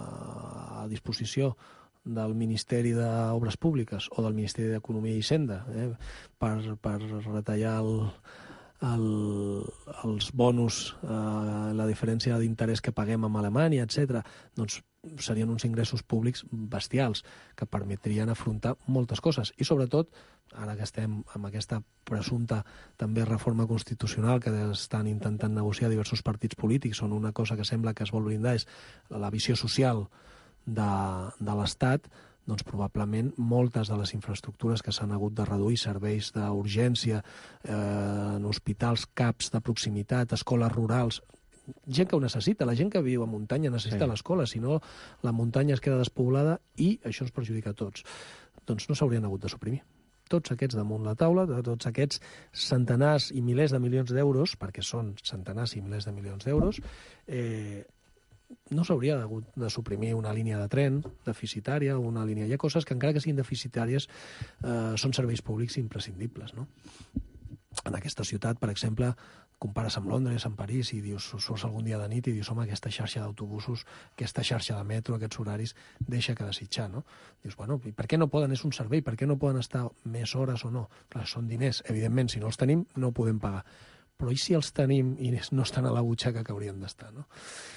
a disposició del Ministeri d'Obres Públiques o del Ministeri d'Economia i Hisenda, eh, per, per retallar el, el, els bonus, eh, la diferència d'interès que paguem amb Alemanya, etcètera, doncs serien uns ingressos públics bestials que permetrien afrontar moltes coses. I sobretot, ara que estem amb aquesta presumpta també reforma constitucional que estan intentant negociar diversos partits polítics, on una cosa que sembla que es vol blindar és la visió social de, de l'Estat, doncs probablement moltes de les infraestructures que s'han hagut de reduir, serveis d'urgència, eh, en hospitals, CAPs de proximitat, escoles rurals, gent que ho necessita, la gent que viu a muntanya necessita sí. l'escola, si no la muntanya es queda despoblada i això ens perjudica a tots. Doncs no s'haurien hagut de suprimir. Tots aquests damunt la taula, de tots aquests centenars i milers de milions d'euros, perquè són centenars i milers de milions d'euros, eh, no s'hauria hagut de suprimir una línia de tren deficitària, una línia... Hi ha coses que, encara que siguin deficitàries, eh, són serveis públics imprescindibles, no? En aquesta ciutat, per exemple, compares amb Londres, amb París, i dius, surts algun dia de nit i dius, home, aquesta xarxa d'autobusos, aquesta xarxa de metro, aquests horaris, deixa que desitjar, no? Dius, bueno, i per què no poden? És un servei, per què no poden estar més hores o no? Clar, són diners, evidentment, si no els tenim, no podem pagar. Però i si els tenim i no estan a la butxaca que haurien d'estar, no?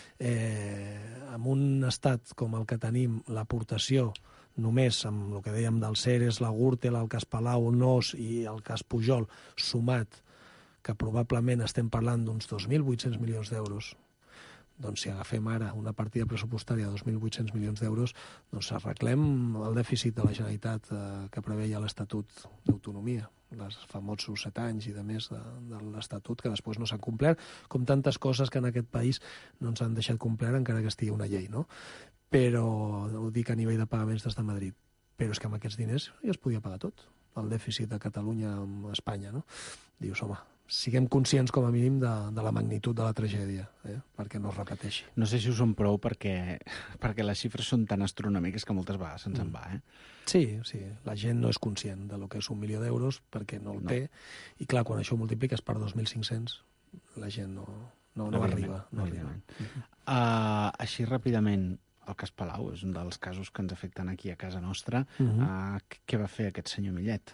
Eh, en un estat com el que tenim, l'aportació només amb el que dèiem dels Ceres, la Gürtel, el cas Palau, el Nos i el cas Pujol, sumat, que probablement estem parlant d'uns dos mil vuit-cents milions d'euros, doncs si agafem ara una partida pressupostària de dos mil vuit-cents milions d'euros, doncs arreglem el dèficit de la Generalitat eh, que preveia l'Estatut d'Autonomia, els famosos set anys i de més de, de l'Estatut, que després no s'han complert, com tantes coses que en aquest país no ens han deixat complert encara que estigui una llei, no? Però, ho dic a nivell de pagaments des de Madrid, però és que amb aquests diners ja es podia pagar tot, el dèficit de Catalunya amb Espanya, no? Dius, home, siguem conscients com a mínim de, de la magnitud de la tragèdia, eh? perquè no es repeteixi. No sé si ho són prou perquè, perquè les xifres són tan astronòmiques que moltes vegades se'ns en va, eh? Sí, sí, la gent no és conscient de lo que és un milió d'euros perquè no el no. té, i clar, quan això ho multipliques per dos mil cinc-cents, la gent no, no, no arriba. No arriba. Uh, així ràpidament, el cas Palau és un dels casos que ens afecten aquí a casa nostra. Uh-huh. uh, què va fer aquest senyor Millet?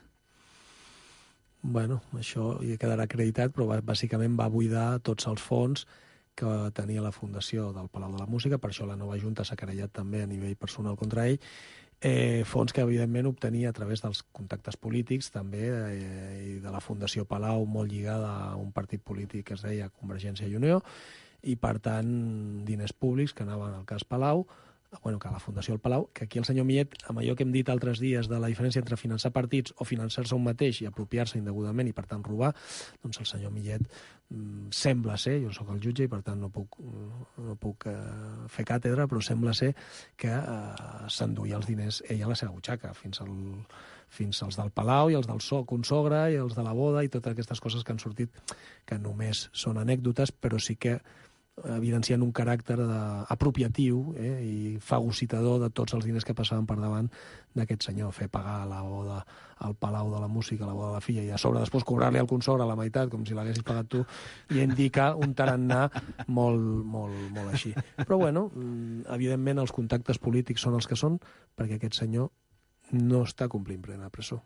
Bueno, això hi quedarà acreditat, però bàsicament va buidar tots els fons que tenia la Fundació del Palau de la Música, per això la nova Junta s'ha querellat també a nivell personal contra ell, eh, fons que evidentment obtenia a través dels contactes polítics també, eh, i de la Fundació Palau molt lligada a un partit polític que es deia Convergència i Unió, i per tant diners públics que anaven al cas Palau, bueno, que a la Fundació del Palau, que aquí el senyor Millet, amb allò que hem dit altres dies de la diferència entre finançar partits o finançar-se un mateix i apropiar-se indegudament i, per tant, robar, doncs el senyor Millet mm, sembla ser, jo sóc el jutge i, per tant, no puc, no puc eh, fer càtedra, però sembla ser que eh, s'enduia els diners ell a la seva butxaca, fins al fins als del Palau i els del so, consogra i els de la boda i totes aquestes coses que han sortit, que només són anècdotes, però sí que evidencien un caràcter de, apropiatiu eh, i fagocitador de tots els diners que passaven per davant d'aquest senyor. Fer pagar la boda al Palau de la Música, la boda de la filla, i a sobre després cobrar-li al consogre la meitat, com si l'haguessis pagat tu, i indica un tarannà molt, molt, molt així. Però, bueno, evidentment els contactes polítics són els que són, perquè aquest senyor no està complint plena presó.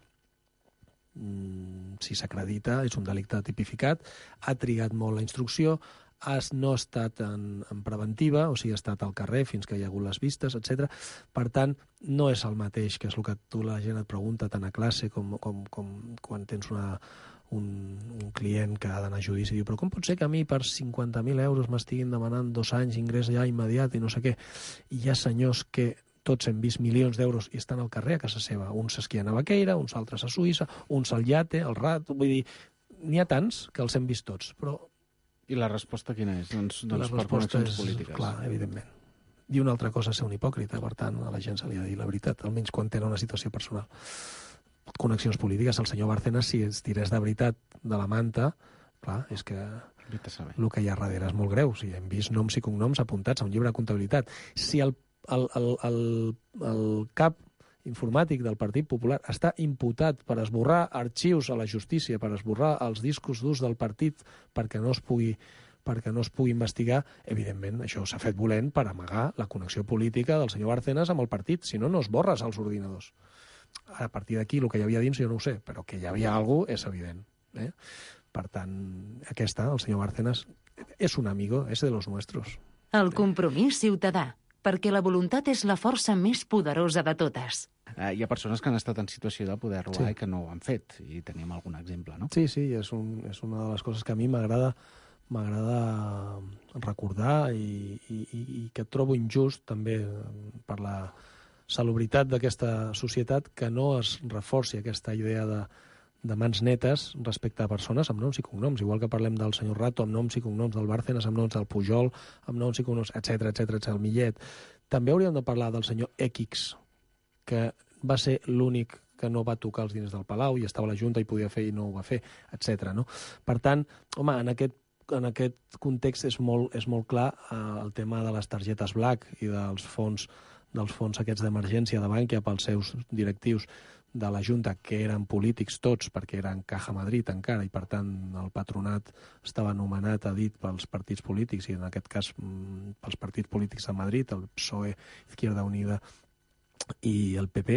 Si s'acredita, és un delicte tipificat, ha trigat molt la instrucció, has no estat en, en preventiva, o sigui, ha estat al carrer fins que hi ha hagut les vistes, etcètera. Per tant, no és el mateix, que és el que tu la gent et pregunta tant a classe com, com, com quan tens una, un, un client que ha d'anar a judici i diu, però com pot ser que a mi per cinquanta mil euros m'estiguin demanant dos anys ingrés ja immediat i no sé què? I hi ha senyors que tots hem vist milions d'euros i estan al carrer a casa seva. Uns s'esquien a Baqueira, uns altres a Suïssa, uns al iate, al rat... Vull dir, n'hi ha tants que els hem vist tots, però... I la resposta quina és? Doncs, doncs per connexions polítiques. Clar, evidentment. I una altra cosa és ser un hipòcrita, per tant, a la gent se li ha de dir la veritat, almenys quan tenen una situació personal. Connexions polítiques, el senyor Bárcenas, si es tirés de veritat de la manta, clar, és que el que hi ha darrere és molt greu. O sigui, hem vist noms i cognoms apuntats a un llibre de comptabilitat. Si el, el, el, el, el cap informàtic del Partit Popular està imputat per esborrar arxius a la justícia, per esborrar els discos durs del partit perquè no es pugui perquè no es pugui investigar, evidentment això s'ha fet volent per amagar la connexió política del senyor Bárcenas amb el partit, si no, no es borres als ordinadors. A partir d'aquí, el que hi havia dins jo no ho sé, però que hi havia alguna cosa és evident. Eh? Per tant, aquesta, el senyor Bárcenas, és un amigo, és de los nuestros. El compromís ciutadà, perquè la voluntat és la força més poderosa de totes. Uh, hi ha persones que han estat en situació de poder robar sí. i que no ho han fet, i tenim algun exemple, no? Sí, sí, és, un, és una de les coses que a mi m'agrada m'agrada recordar i, i, i que trobo injust també per la salubritat d'aquesta societat que no es reforci aquesta idea de, de mans netes respecte a persones amb noms i cognoms, igual que parlem del senyor Rato amb noms i cognoms, del Bárcenas amb noms, del Pujol amb noms i cognoms, etcètera, etcètera, el Millet. També hauríem de parlar del senyor X, que va ser l'únic que no va tocar els diners del Palau i estava a la Junta i podia fer i no ho va fer, etcètera. No? Per tant, home, en aquest, en aquest context és molt, és molt clar eh, el tema de les targetes Black i dels fons, dels fons aquests d'emergència de Bankia pels seus directius de la Junta, que eren polítics tots, perquè eren Caja Madrid encara, i per tant el patronat estava nomenat a dit pels partits polítics, i en aquest cas pels partits polítics de Madrid, el P S O E, Izquierda Unida i el P P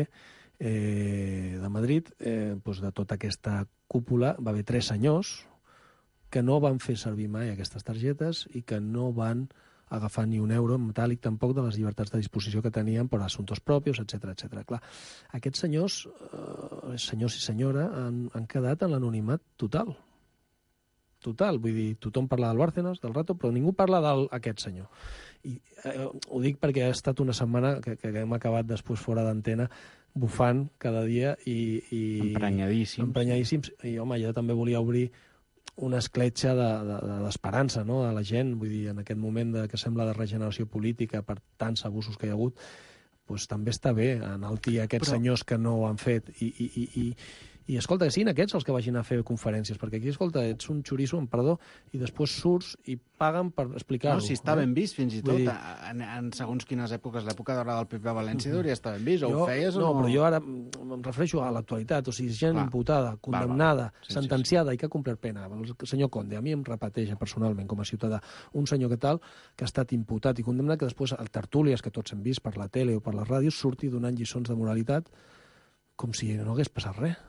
eh, de Madrid, eh, doncs de tota aquesta cúpula va haver tres senyors que no van fer servir mai aquestes targetes i que no van agafar ni un euro en metàl·lic tampoc de les llibertats de disposició que tenien per assumptes propis, etcètera, etcètera. Clar, aquests senyors, eh, senyors i senyora, han, han quedat en l'anonimat total. total. Vull dir, tothom parla del Bárcenas, del Rato, però ningú parla d'aquest senyor. I eh, ho dic perquè ha estat una setmana que, que hem acabat després fora d'antena bufant cada dia i... i Emprenyadíssims. Emprenyadíssims. I, home, jo també volia obrir una escletxa d'esperança, de, de, no?, a la gent. Vull dir, en aquest moment de, que sembla de regeneració política per tants abusos que hi ha hagut, doncs també està bé enaltir aquests Però... senyors que no ho han fet i, i, i, i, i escolta, que siguin aquests els que vagin a fer conferències, perquè aquí, escolta, ets un xoriço, amb perdó, i després surts i paguen per explicar-ho. No, si està ben eh? vist, fins i tot, dir... en, en segons quines èpoques, l'època d'hora del P P a València hauria estar ben vist, o jo, ho feies no, o no? No, però jo ara em refereixo a l'actualitat, o sigui, gent Clar. imputada, condemnada, va, va. Sí, sentenciada sí, sí. i que ha complert pena. El senyor Conde, a mi em repeteix personalment com a ciutadà, un senyor que tal, que ha estat imputat i condemnat, que després, al tertúlies que tots hem vist per la tele o per les ràdios, surti donant lliçons de moralitat com si no hagués passat res.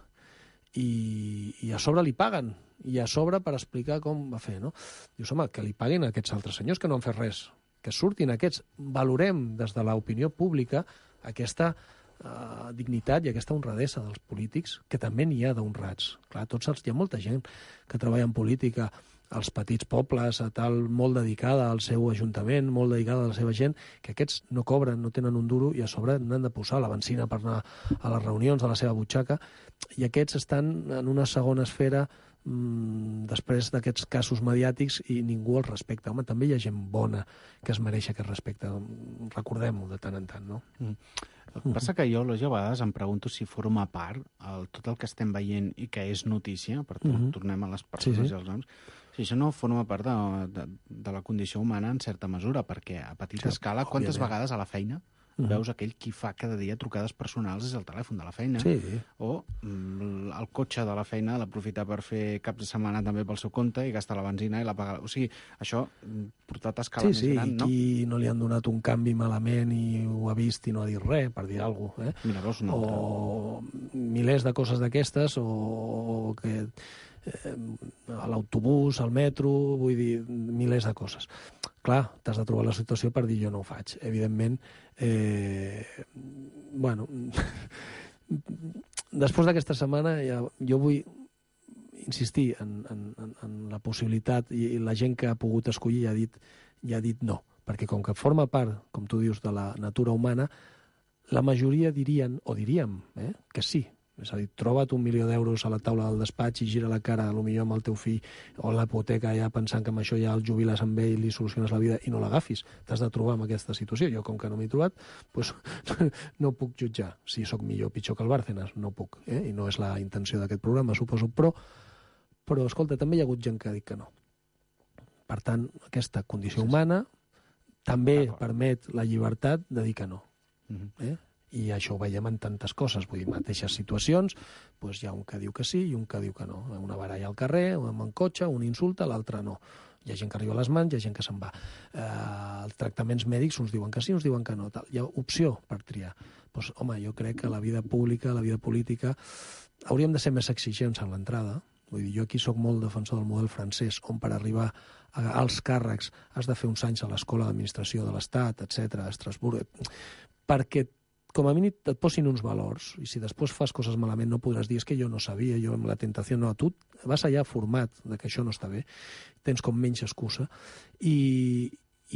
I, i a sobre li paguen, i a sobre per explicar com va fer, no? Dius, home, que li paguin a aquests altres senyors que no han fet res, que surtin aquests. Valorem des de l'opinió pública aquesta uh, dignitat i aquesta honradesa dels polítics, que també n'hi ha d'honrats. Clar, tots els, hi ha molta gent que treballa en política, als petits pobles, a tal, molt dedicada al seu ajuntament, molt dedicada a la seva gent, que aquests no cobren, no tenen un duro, i a sobre n'han de posar la benzina per anar a les reunions de la seva butxaca, i aquests estan en una segona esfera mmm, després d'aquests casos mediàtics i ningú els respecta. Home, també hi ha gent bona que es mereix aquest respecte. Recordem-ho de tant en tant, no? Mm. El que passa que jo, a vegades, em pregunto si forma part el, tot el que estem veient i que és notícia, per tant, mm-hmm. tornem a les persones sí, sí. i als noms, si això no forma part de, de, de la condició humana en certa mesura, perquè a petita sí, escala, quantes òbviament. Vegades a la feina mm-hmm. veus aquell qui fa cada dia trucades personals des del telèfon de la feina, sí. o mm, el cotxe de la feina l'aprofitar per fer caps de setmana també pel seu compte i gastar la benzina i la pagar. O sigui, això portat a escala sí, més sí, gran, no? Sí, i no li han donat un canvi malament i ho ha vist i no ha dit res, per dir alguna cosa. Eh? Mira, veus una altra. O milers de coses d'aquestes, o que eh, a l'autobús, al metro, vull dir, milers de coses. Clar, t'has de trobar la situació per dir jo no ho faig. Evidentment, eh, bueno, després d'aquesta setmana ja, jo vull insistir en, en, en la possibilitat, i la gent que ha pogut escollir ja ha dit, ja ha dit no, perquè com que forma part, com tu dius, de la natura humana, la majoria dirien, o diríem, eh, que sí. És a dir, troba't un milió d'euros a la taula del despatx i gira la cara, potser amb el teu fill o la hipoteca, ja pensant que amb això ja el jubiles amb ell i li soluciones la vida, i no l'agafis. T'has de trobar en aquesta situació. Jo, com que no m'he trobat, doncs no puc jutjar si sóc millor o pitjor que el Bárcenas. No puc, eh? I no és la intenció d'aquest programa, suposo. Però, però, escolta, també hi ha hagut gent que ha dit que no. Per tant, aquesta condició humana també permet la llibertat de dir que no. Eh? I això ho veiem en tantes coses, vull dir, mateixes situacions, doncs hi ha un que diu que sí i un que diu que no. Una baralla al carrer, un en cotxe, un insulta, l'altre no. Hi ha gent que arriba a les mans, hi ha gent que se'n va. Eh, els tractaments mèdics uns diuen que sí, uns diuen que no. Tal. Hi ha opció per triar. Doncs, home, jo crec que la vida pública, la vida política, hauríem de ser més exigents en l'entrada. Vull dir, jo aquí sóc molt defensor del model francès, on per arribar als càrrecs has de fer uns anys a l'Escola d'Administració de l'Estat, etcètera, a Estrasburg, perquè com a mínim et posin uns valors, i si després fas coses malament no podràs dir, és que jo no sabia, jo amb la tentació no, tu vas allà format de que això no està bé, tens com menys excusa, i,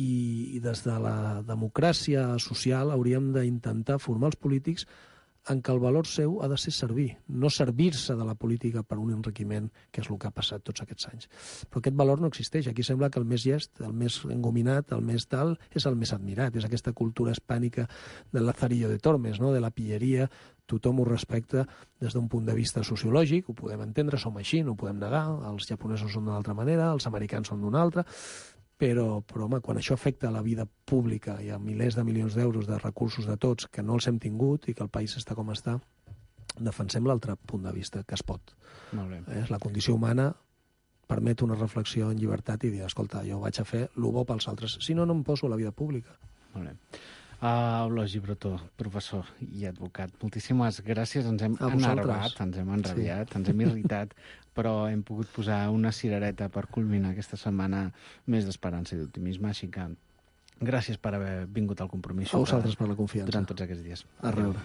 i des de la democràcia social hauríem d'intentar formar els polítics en què el valor seu ha de ser servir, no servir-se de la política per un enriquiment, que és el que ha passat tots aquests anys. Però aquest valor no existeix. Aquí sembla que el més llest, el més engominat, el més tal, és el més admirat. És aquesta cultura hispànica del Lazarillo de Tormes, no? De la pilleria. Tothom ho respecta des d'un punt de vista sociològic, ho podem entendre, som així, no ho podem negar, els japonesos són d'una altra manera, els americans són d'una altra, però, però home, quan això afecta la vida pública, hi ha milers de milions d'euros de recursos de tots que no els hem tingut i que el país està com està, defensem l'altre punt de vista, que es pot. Molt bé. Eh? La condició humana permet una reflexió en llibertat i dir, escolta, jo vaig a fer el bo pels altres, si no, no em poso a la vida pública. Molt bé. Uh, Eulogi Bretó, professor i advocat, moltíssimes gràcies, ens hem enervat, ens hem enrabiat, sí. ens hem irritat, però hem pogut posar una cirereta per culminar aquesta setmana més d'esperança i d'optimisme, així que gràcies per haver vingut al Compromís. A vosaltres per la confiança. Durant tots aquests dies. A reure.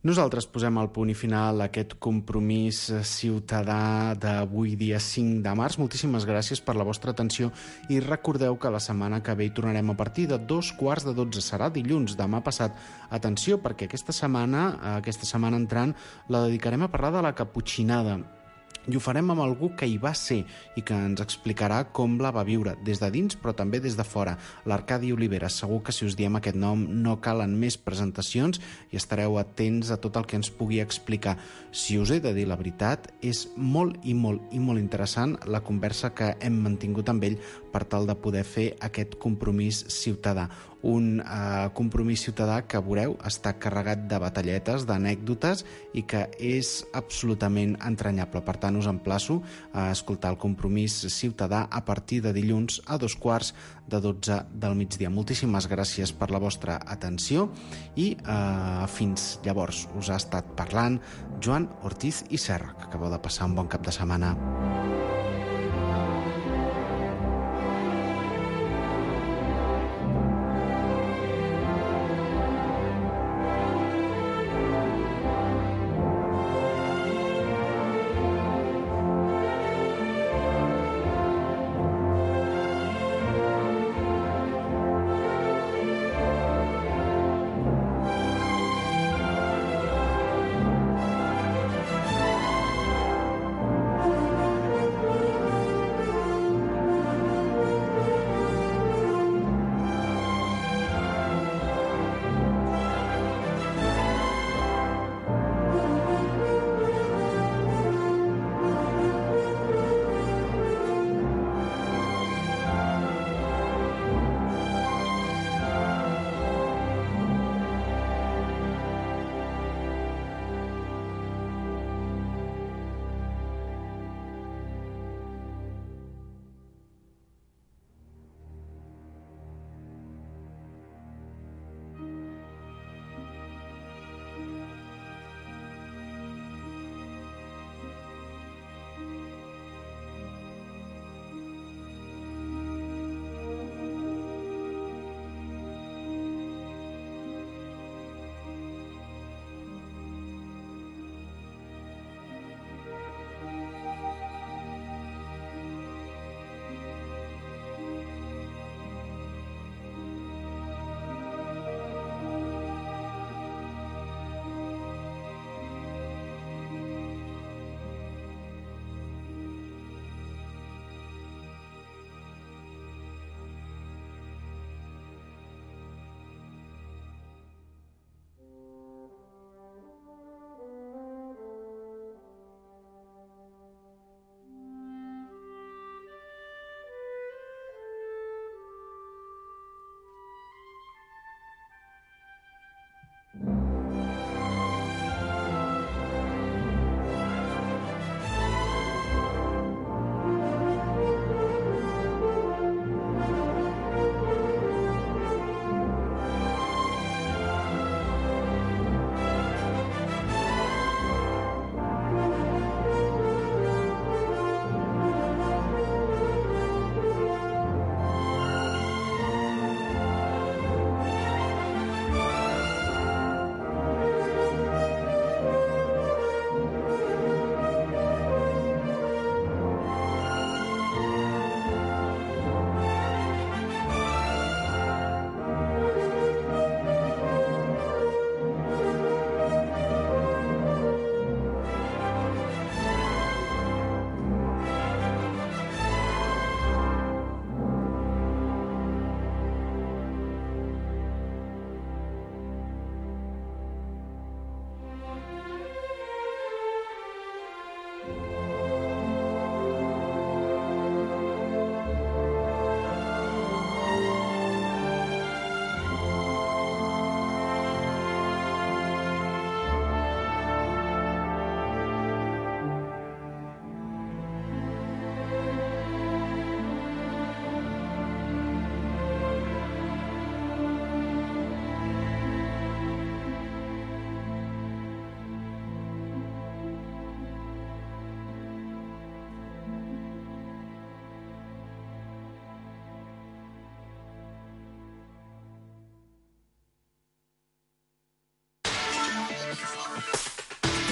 Nosaltres posem al punt i final aquest compromís ciutadà d'avui, dia cinc de març. Moltíssimes gràcies per la vostra atenció i recordeu que la setmana que ve hi tornarem a partir de dos quarts de dotze. Serà dilluns, demà passat. Atenció, perquè aquesta setmana, aquesta setmana entrant, la dedicarem a parlar de la caputxinada. I ho farem amb algú que hi va ser i que ens explicarà com la va viure, des de dins però també des de fora. L'Arcadi Oliveres. Segur que si us diem aquest nom no calen més presentacions i estareu atents a tot el que ens pugui explicar. Si us he de dir la veritat, és molt i molt i molt interessant la conversa que hem mantingut amb ell per tal de poder fer aquest compromís ciutadà. Un eh, compromís ciutadà que, veureu, està carregat de batalletes, d'anècdotes i que és absolutament entranyable. Per tant, us emplaço a escoltar el compromís ciutadà a partir de dilluns a dos quarts de dotze del migdia. Moltíssimes gràcies per la vostra atenció i eh, fins llavors us ha estat parlant Joan Ortiz i Serra, que acabeu de passar un bon cap de setmana.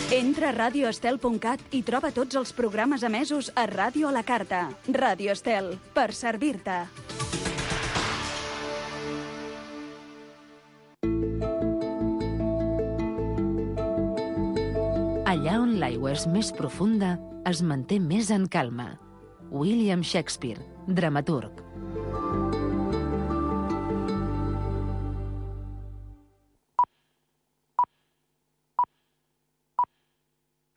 Entra a radio estel punt cat i troba tots els programes emesos a Ràdio a la Carta. Ràdio Estel, per servir-te. Allà on l'aigua és més profunda, es manté més en calma. William Shakespeare, dramaturg.